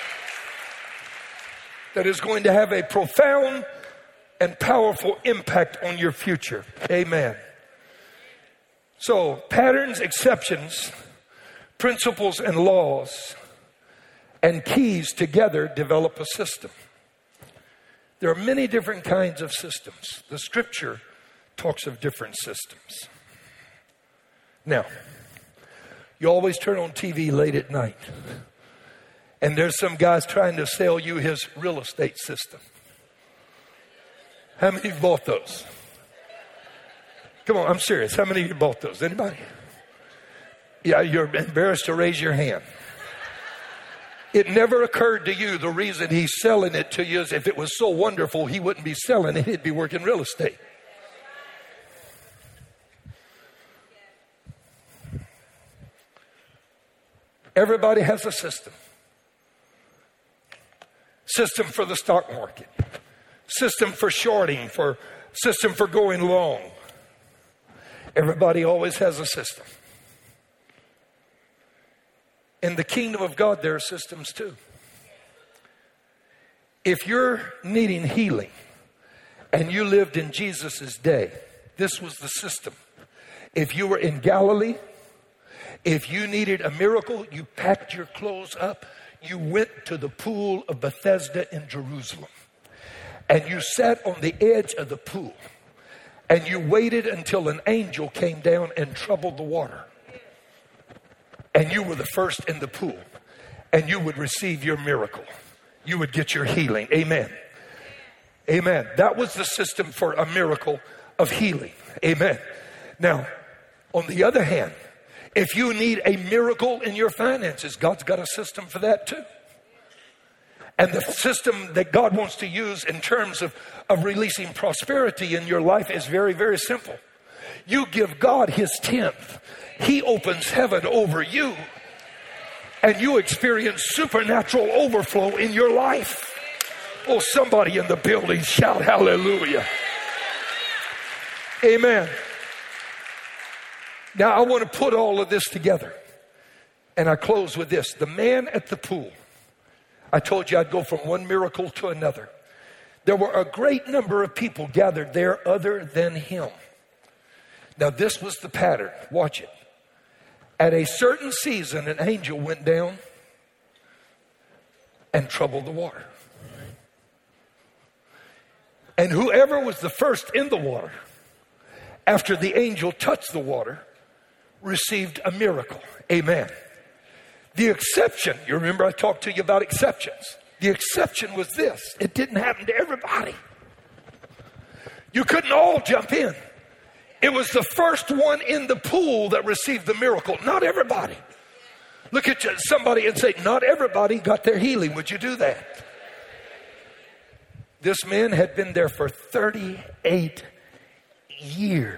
that is going to have a profound and powerful impact on your future. Amen. So, patterns, exceptions, principles, and laws and keys together develop a system. There are many different kinds of systems. The scripture talks of different systems. Now, you always turn on T V late at night. And there's some guys trying to sell you his real estate system. How many of you bought those? Come on, I'm serious. How many of you bought those? Anybody? Yeah, you're embarrassed to raise your hand. It never occurred to you the reason he's selling it to you is if it was so wonderful, he wouldn't be selling it. He'd be working real estate. Everybody has a system. System for the stock market. System for shorting, for system for going long. Everybody always has a system. In the kingdom of God, there are systems too. If you're needing healing and you lived in Jesus' day, this was the system. If you were in Galilee, if you needed a miracle, you packed your clothes up, you went to the pool of Bethesda in Jerusalem, and you sat on the edge of the pool, and you waited until an angel came down and troubled the water. And you were the first in the pool, and you would receive your miracle. You would get your healing. Amen. Amen. That was the system for a miracle of healing. Amen. Now, on the other hand, if you need a miracle in your finances, God's got a system for that too. And the system that God wants to use in terms of, of releasing prosperity in your life is very, very simple. You give God his tenth. He opens heaven over you, and you experience supernatural overflow in your life. Oh, somebody in the building shout hallelujah. Amen. Now I want to put all of this together, and I close with this. The man at the pool. I told you I'd go from one miracle to another. There were a great number of people gathered there other than him. Now this was the pattern. Watch it. At a certain season, an angel went down and troubled the water. And whoever was the first in the water, after the angel touched the water, received a miracle. Amen. The exception, you remember I talked to you about exceptions. The exception was this. It didn't happen to everybody. You couldn't all jump in. It was the first one in the pool that received the miracle. Not everybody. Look at somebody and say, not everybody got their healing. Would you do that? This man had been there for thirty-eight years.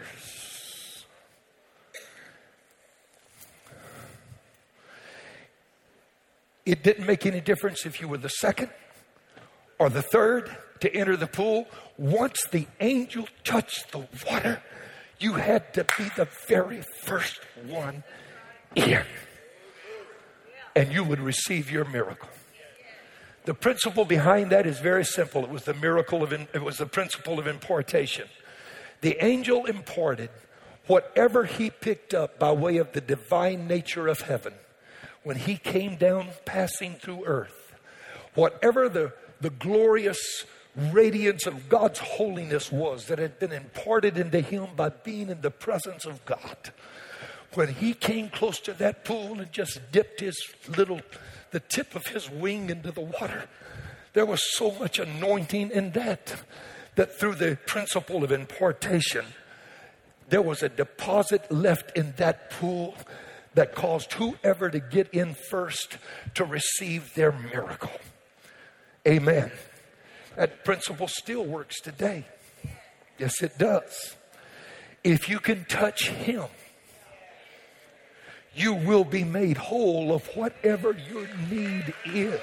It didn't make any difference if you were the second or the third to enter the pool. Once the angel touched the water, you had to be the very first one in. And you would receive your miracle. The principle behind that is very simple. It was the miracle of, it was the principle of importation. The angel imported whatever he picked up by way of the divine nature of heaven when he came down passing through earth. Whatever the, the glorious radiance of God's holiness was that had been imparted into him by being in the presence of God. When he came close to that pool and just dipped his little, the tip of his wing into the water, there was so much anointing in that, that through the principle of importation, there was a deposit left in that pool that caused whoever to get in first to receive their miracle. Amen. That principle still works today. Yes, it does. If you can touch him, you will be made whole of whatever your need is.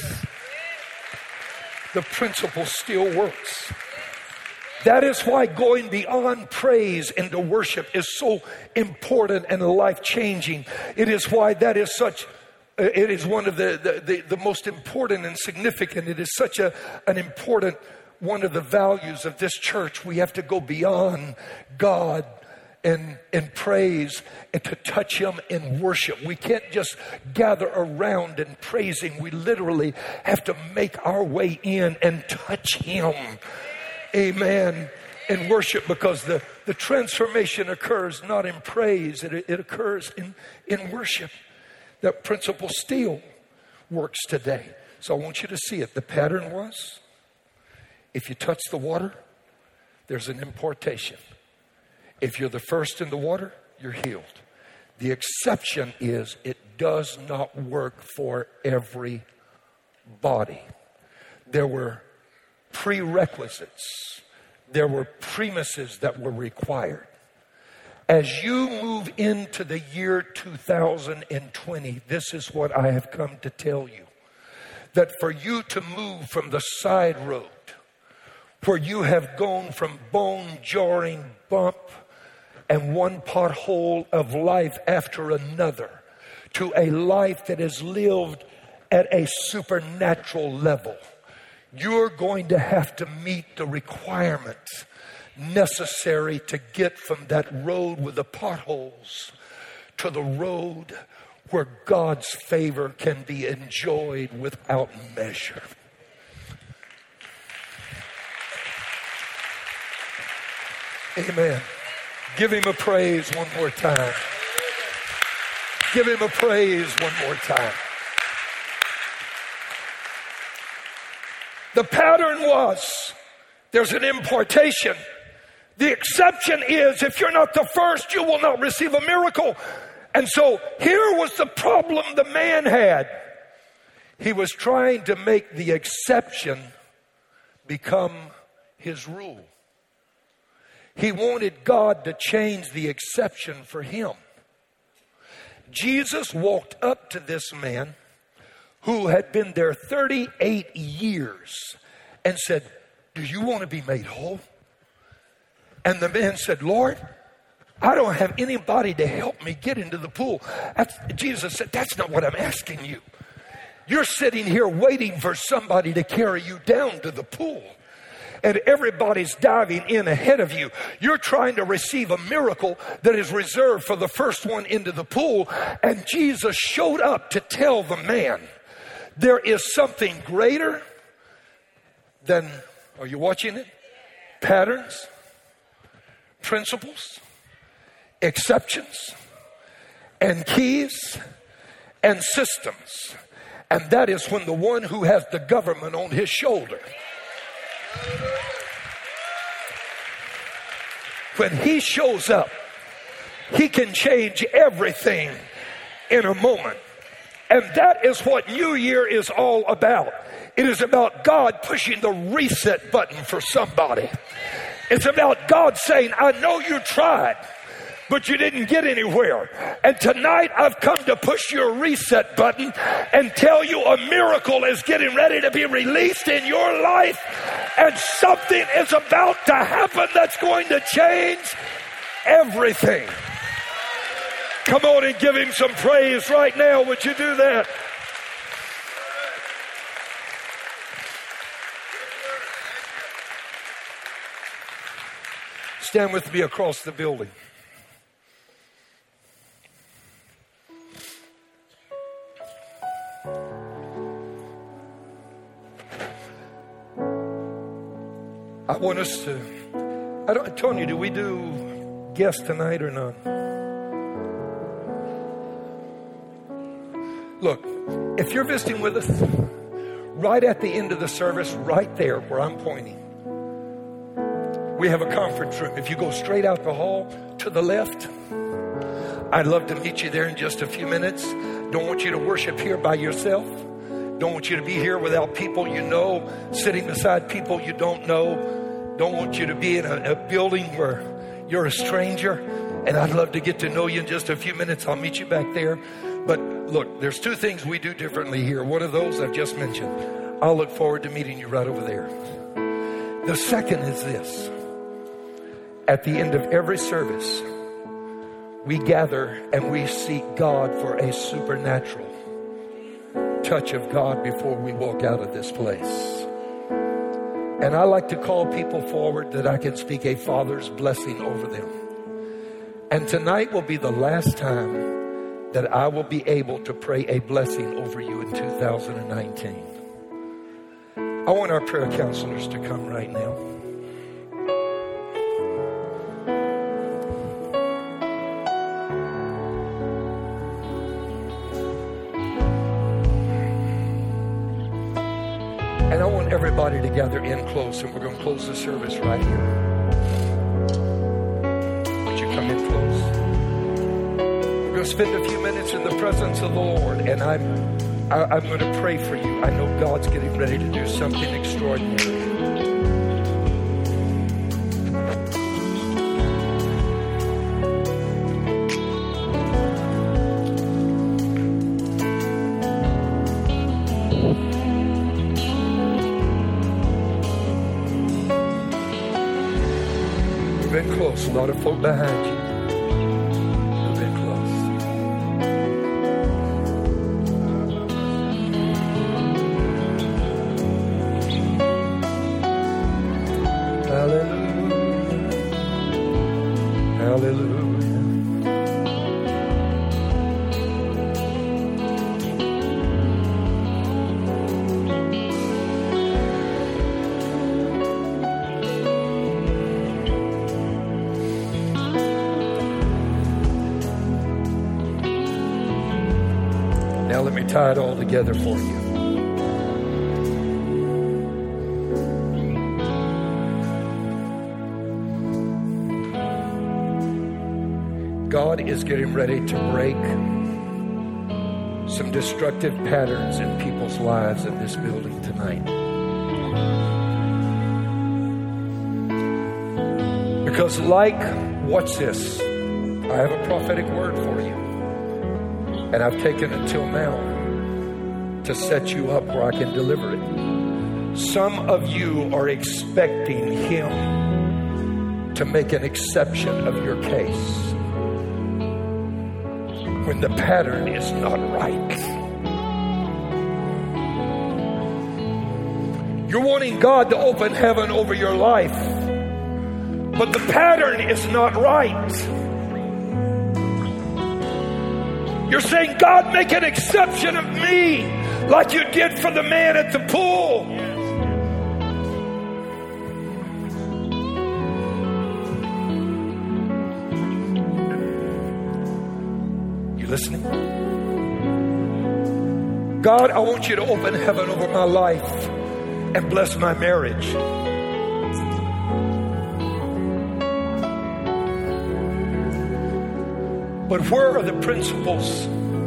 The principle still works. That is why going beyond praise into worship is so important and life-changing. It is why that is such, it is one of the, the, the, the most important and significant. It is such a, an important one of the values of this church. We have to go beyond God and, and praise and to touch him in worship. We can't just gather around and praising. We literally have to make our way in and touch him. Amen. In worship, because the, the transformation occurs not in praise, it, it occurs in, in worship. That principle still works today. So I want you to see it. The pattern was, if you touch the water, there's an importation. If you're the first in the water, you're healed. The exception is it does not work for every body. There were prerequisites. There were premises that were required. As you move into the year two thousand twenty, this is what I have come to tell you. That for you to move from the side road, where you have gone from bone-jarring bump and one pothole of life after another, to a life that is lived at a supernatural level, you're going to have to meet the requirements necessary to get from that road with the potholes to the road where God's favor can be enjoyed without measure. Amen. Give him a praise one more time. Give him a praise one more time. The pattern was, there's an importation. The exception is, if you're not the first, you will not receive a miracle. And so here was the problem the man had. He was trying to make the exception become his rule. He wanted God to change the exception for him. Jesus walked up to this man who had been there thirty-eight years and said, "Do you want to be made whole?" And the man said, "Lord, I don't have anybody to help me get into the pool." That's, Jesus said, "That's not what I'm asking you. You're sitting here waiting for somebody to carry you down to the pool. And everybody's diving in ahead of you. You're trying to receive a miracle that is reserved for the first one into the pool." And Jesus showed up to tell the man, there is something greater than, are you watching it? Patterns, principles, exceptions, and keys, and systems. And that is when the one who has the government on his shoulder, when he shows up, he can change everything in a moment. And that is what New Year is all about. It is about God pushing the reset button for somebody. It's about God saying, "I know you tried, but you didn't get anywhere. And tonight I've come to push your reset button and tell you a miracle is getting ready to be released in your life. And something is about to happen that's going to change everything." Come on and give him some praise right now. Would you do that? Stand with me across the building. I want us to, I don't, Tony, do we do guests tonight or not? Look, if you're visiting with us, right at the end of the service, right there where I'm pointing, we have a conference room. If you go straight out the hall to the left, I'd love to meet you there in just a few minutes. Don't want you to worship here by yourself. Don't want you to be here without people you know, sitting beside people you don't know. Don't want you to be in a, a building where you're a stranger. And I'd love to get to know you in just a few minutes. I'll meet you back there. But look, there's two things we do differently here. One of those I've just mentioned. I'll look forward to meeting you right over there. The second is this. At the end of every service, we gather and we seek God for a supernatural touch of God before we walk out of this place. And I like to call people forward that I can speak a Father's blessing over them. And tonight will be the last time that I will be able to pray a blessing over you in two thousand nineteen. I want our prayer counselors to come right now. want everybody to gather in close, and we're going to close the service right here. Would you come in close? We're going to spend a few minutes in the presence of the Lord, and I'm, I, I'm going to pray for you. I know God's getting ready to do something extraordinary. Close. A lot of folk behind you. Move in close. Hallelujah. Hallelujah. Now let me tie it all together for you. God is getting ready to break some destructive patterns in people's lives in this building tonight. Because like, watch this, I have a prophetic word for you. And I've taken until now to set you up where I can deliver it. Some of you are expecting Him to make an exception of your case when the pattern is not right. You're wanting God to open heaven over your life, but the pattern is not right. You're saying, God, make an exception of me like you did for the man at the pool. You listening? God, I want you to open heaven over my life and bless my marriage. But where are the principles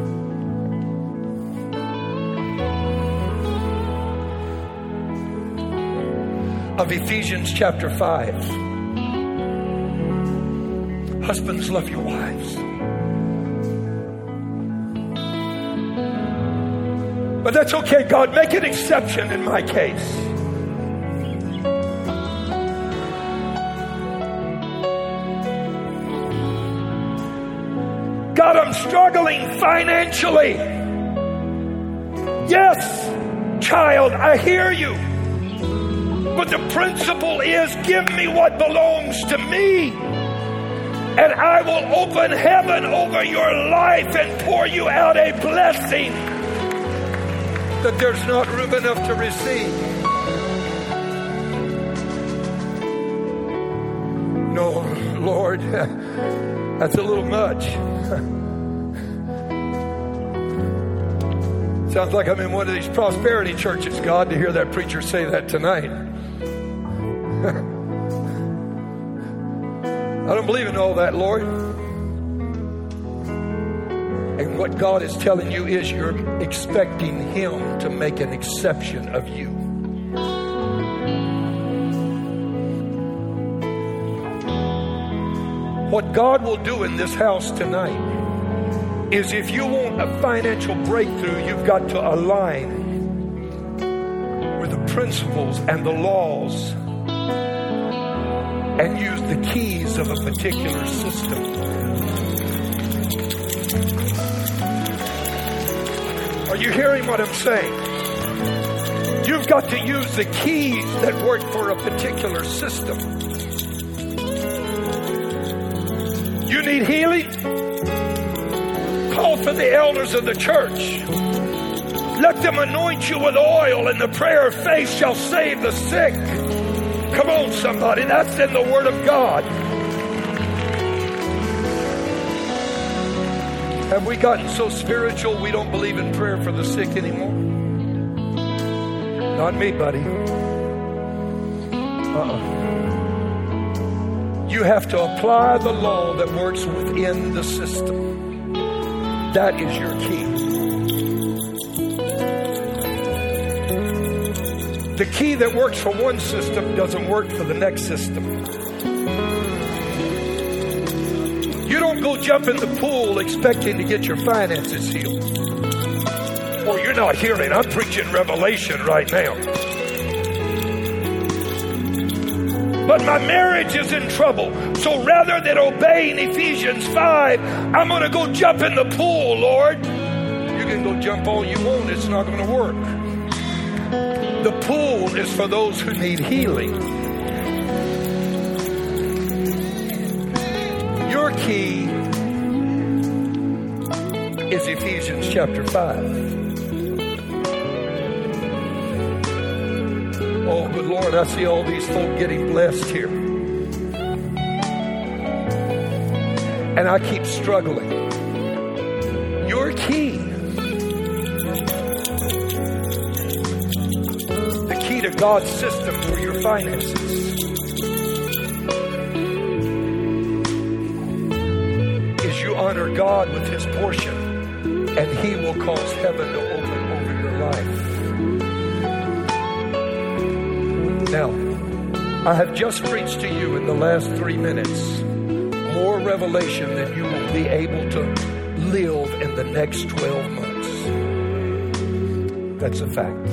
of Ephesians chapter five? Husbands, love your wives. But that's okay, God, make an exception in my case. God, I'm struggling financially. Yes, child, I hear you. But the principle is, give me what belongs to me, and I will open heaven over your life and pour you out a blessing that there's not room enough to receive. No, Lord, that's a little much. Sounds like I'm in one of these prosperity churches, God, to hear that preacher say that tonight. I don't believe in all that, Lord. And what God is telling you is you're expecting Him to make an exception of you. What God will do in this house tonight is, if you want a financial breakthrough, you've got to align with the principles and the laws and use the keys of a particular system. Are you hearing what I'm saying? You've got to use the keys that work for a particular system. You need healing? Call for the elders of the church. Let them anoint you with oil, and the prayer of faith shall save the sick. Come on, somebody. That's in the Word of God. Have we gotten so spiritual we don't believe in prayer for the sick anymore? Not me, buddy. Uh-uh. You have to apply the law that works within the system. That is your key. The key that works for one system doesn't work for the next system. You don't go jump in the pool expecting to get your finances healed. Or you're not hearing. I'm preaching revelation right now. But my marriage is in trouble. So rather than obeying Ephesians five, I'm going to go jump in the pool, Lord. You can go jump all you want. It's not going to work. The pool is for those who need healing. Your key is Ephesians chapter five. Oh, good Lord, I see all these folk getting blessed here. And I keep struggling. Your key, the key to God's system for your finances, is you honor God with His portion, and He will cause heaven to open over your life. Now, I have just preached to you in the last three minutes more revelation than you will be able to live in the next twelve months. That's a fact.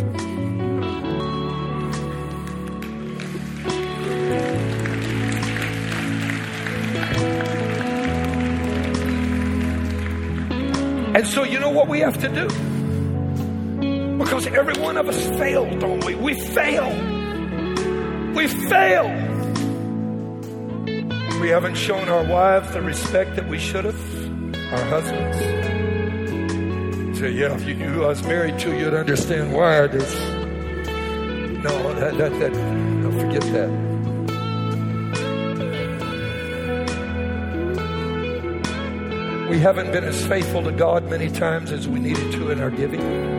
And so you know what we have to do? Because every one of us fail, don't we? We fail. We fail. We haven't shown our wives the respect that we should have. Our husbands. Say, yeah, if you knew who I was married to, you'd understand why I did. No, that, that, that, no, forget that. We haven't been as faithful to God many times as we needed to in our giving.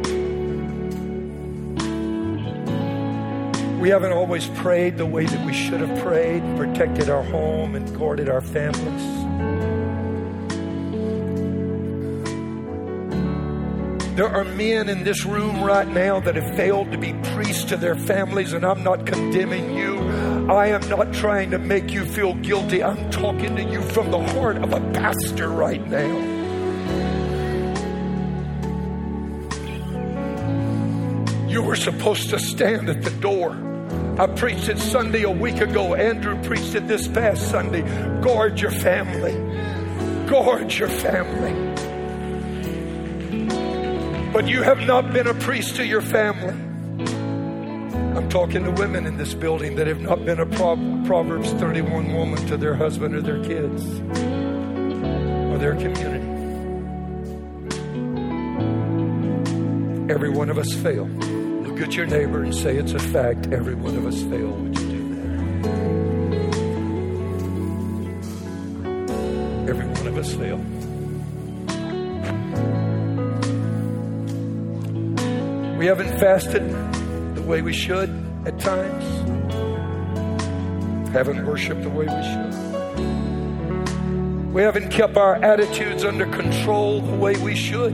We haven't always prayed the way that we should have prayed, protected our home and guarded our families. There are men in this room right now that have failed to be priests to their families, and I'm not condemning you. I am not trying to make you feel guilty. I'm talking to you from the heart of a pastor right now. You were supposed to stand at the door. I preached it Sunday a week ago. Andrew preached it this past Sunday. Guard your family. Guard your family. But you have not been a priest to your family. I'm talking to women in this building that have not been a Proverbs thirty-one woman to their husband or their kids or their community. Every one of us fail. Look at your neighbor and say it's a fact. Every one of us fail. Would you do that? Every one of us fail. We haven't fasted the way we should at times. Haven't worshiped the way we should. We haven't kept our attitudes under control the way we should.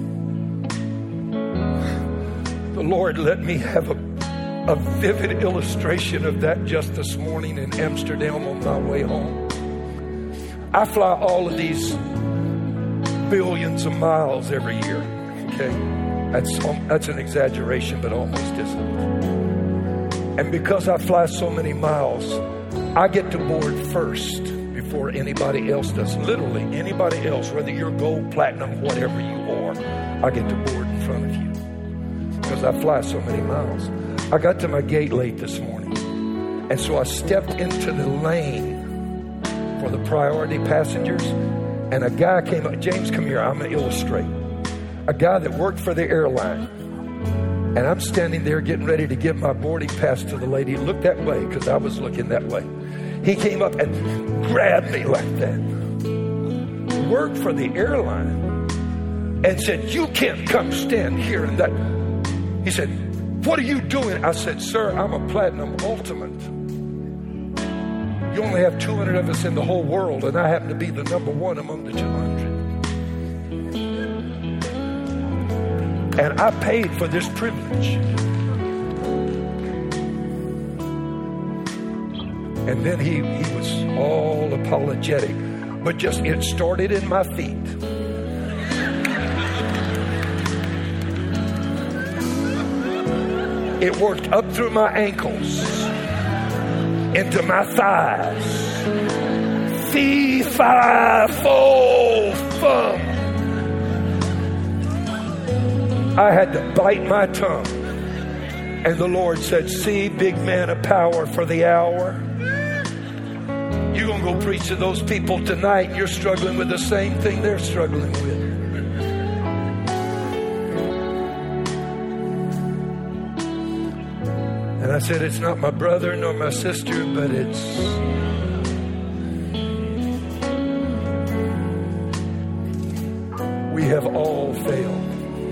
The Lord let me have a, a vivid illustration of that just this morning in Amsterdam on my way home. I fly all of these billions of miles every year. Okay, that's that's an exaggeration, but almost isn't. And because I fly so many miles, I get to board first before anybody else does. Literally anybody else, whether you're gold, platinum, whatever you are, I get to board in front of you. Because I fly so many miles. I got to my gate late this morning. And so I stepped into the lane for the priority passengers. And a guy came up. James, come here. I'm going to illustrate. A guy that worked for the airline. And I'm standing there getting ready to give my boarding pass to the lady. Look that way because I was looking that way. He came up and grabbed me like that. Worked for the airline. And said, you can't come stand here and that. He said, What are you doing? I said, sir, I'm a platinum ultimate. You only have two hundred of us in the whole world, and I happen to be the number one among the two hundred. And I paid for this privilege. And then he, he was all apologetic. But just, it started in my feet. It worked up through my ankles, into my thighs. Fee, fi, fo, fum. I had to bite my tongue. And the Lord said, see, big man of power for the hour. You're going to go preach to those people tonight. You're struggling with the same thing they're struggling with. And I said, it's not my brother nor my sister, but it's we have all failed.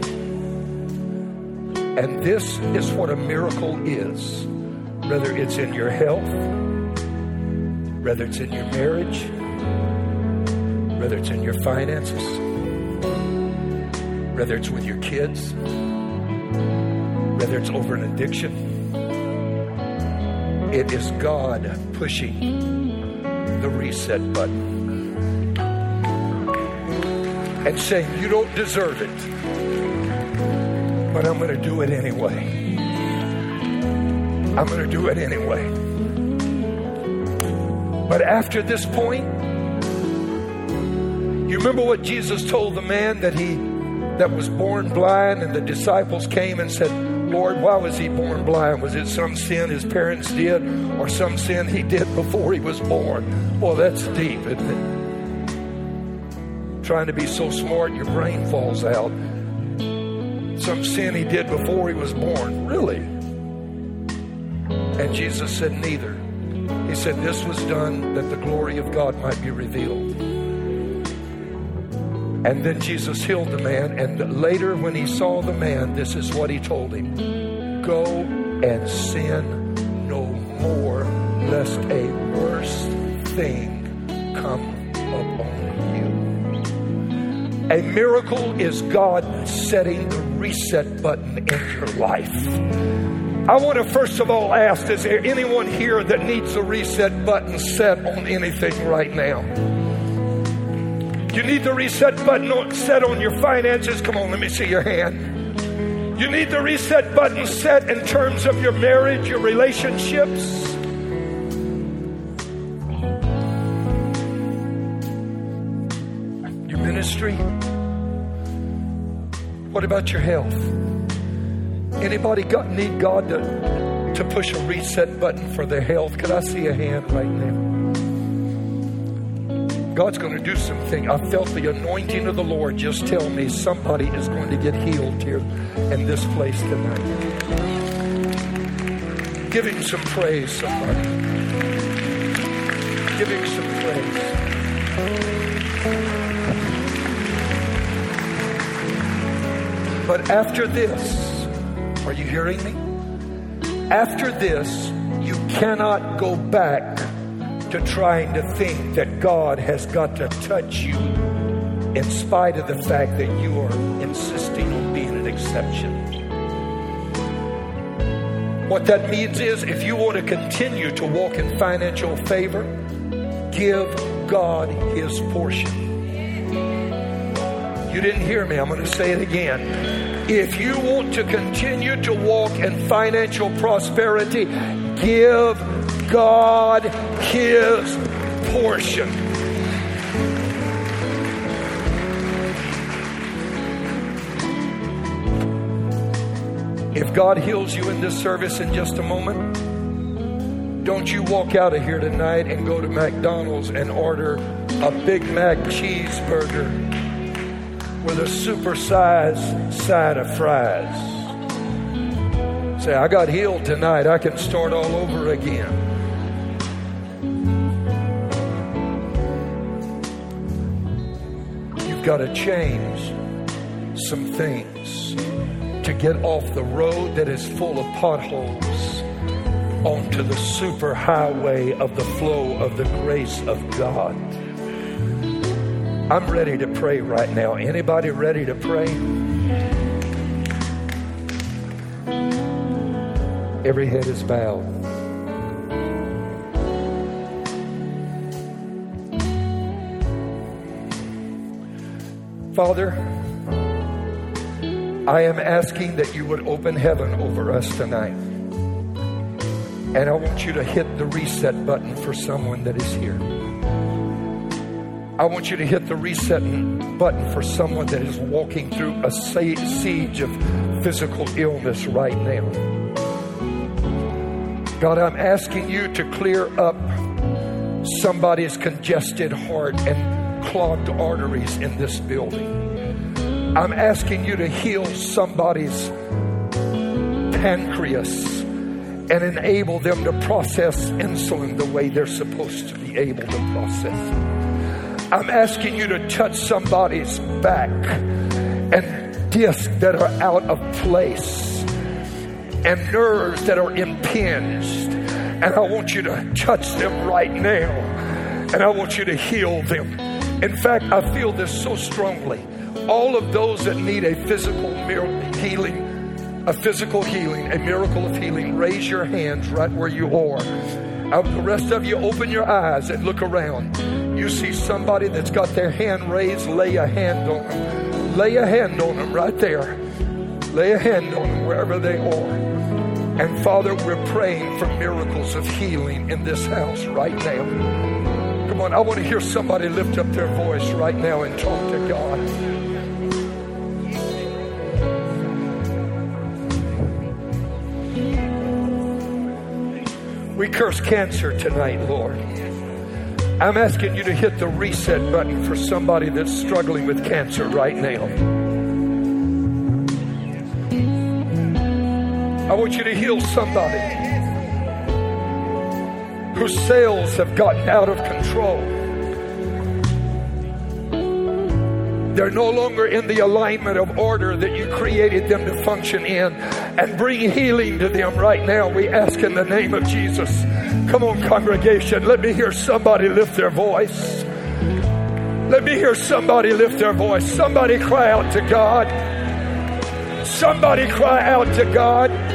And this is what a miracle is. Whether it's in your health, whether it's in your marriage, whether it's in your finances, whether it's with your kids, whether it's over an addiction. It is God pushing the reset button and saying, you don't deserve it, but I'm going to do it anyway. I'm going to do it anyway. But after this point, you remember what Jesus told the man that he that was born blind, and the disciples came and said, Lord, why was he born blind? Was it some sin his parents did, or some sin he did before he was born? Well, that's deep, isn't it? Trying to be so smart, your brain falls out. Some sin he did before he was born. Really? And Jesus said, neither. He said, this was done that the glory of God might be revealed. And then Jesus healed the man. And later when he saw the man, this is what he told him. Go and sin no more, lest a worse thing come upon you. A miracle is God setting the reset button in your life. I want to first of all ask, is there anyone here that needs the reset button set on anything right now? You need the reset button set on your finances? Come on, let me see your hand. You need the reset button set in terms of your marriage, your relationships. Your ministry. What about your health? Anybody got, need God to, to push a reset button for their health? Could I see a hand right now? God's going to do something. I felt the anointing of the Lord just tell me somebody is going to get healed here in this place tonight. Give him some praise, somebody. Give him some praise. But after this, are you hearing me? After this, you cannot go back to trying to think that God has got to touch you in spite of the fact that you are insisting on being an exception. What that means is, if you want to continue to walk in financial favor, give God his portion. You didn't hear me. I'm going to say it again. If you want to continue to walk in financial prosperity, give God his portion. If God heals you in this service in just a moment, don't you walk out of here tonight and go to McDonald's and order a Big Mac cheeseburger with a supersized side of fries. Say, I got healed tonight. I can start all over again. You've got to change some things to get off the road that is full of potholes onto the super highway of the flow of the grace of God. I'm ready to pray right now. Anybody ready to pray? Every head is bowed. Father, I am asking that you would open heaven over us tonight. And I want you to hit the reset button for someone that is here. I want you to hit the reset button for someone that is walking through a siege of physical illness right now. God, I'm asking you to clear up somebody's congested heart and clogged arteries in this building. I'm asking you to heal somebody's pancreas and enable them to process insulin the way they're supposed to be able to process it. I'm asking you to touch somebody's back and discs that are out of place and nerves that are impinged. And I want you to touch them right now. And I want you to heal them. In fact, I feel this so strongly. All of those that need a physical healing, a physical healing, a miracle of healing, raise your hands right where you are. Uh, the rest of you, open your eyes and look around. You see somebody that's got their hand raised, lay a hand on them. Lay a hand on them right there. Lay a hand on them wherever they are. And Father, we're praying for miracles of healing in this house right now. Come on, I want to hear somebody lift up their voice right now and talk to God. We curse cancer tonight, Lord. I'm asking you to hit the reset button for somebody that's struggling with cancer right now. I want you to heal somebody whose cells have gotten out of control. They're no longer in the alignment of order that you created them to function in. And bring healing to them right now, we ask in the name of Jesus. Come on, congregation, let me hear somebody lift their voice. Let me hear somebody lift their voice. Somebody cry out to God. Somebody cry out to God.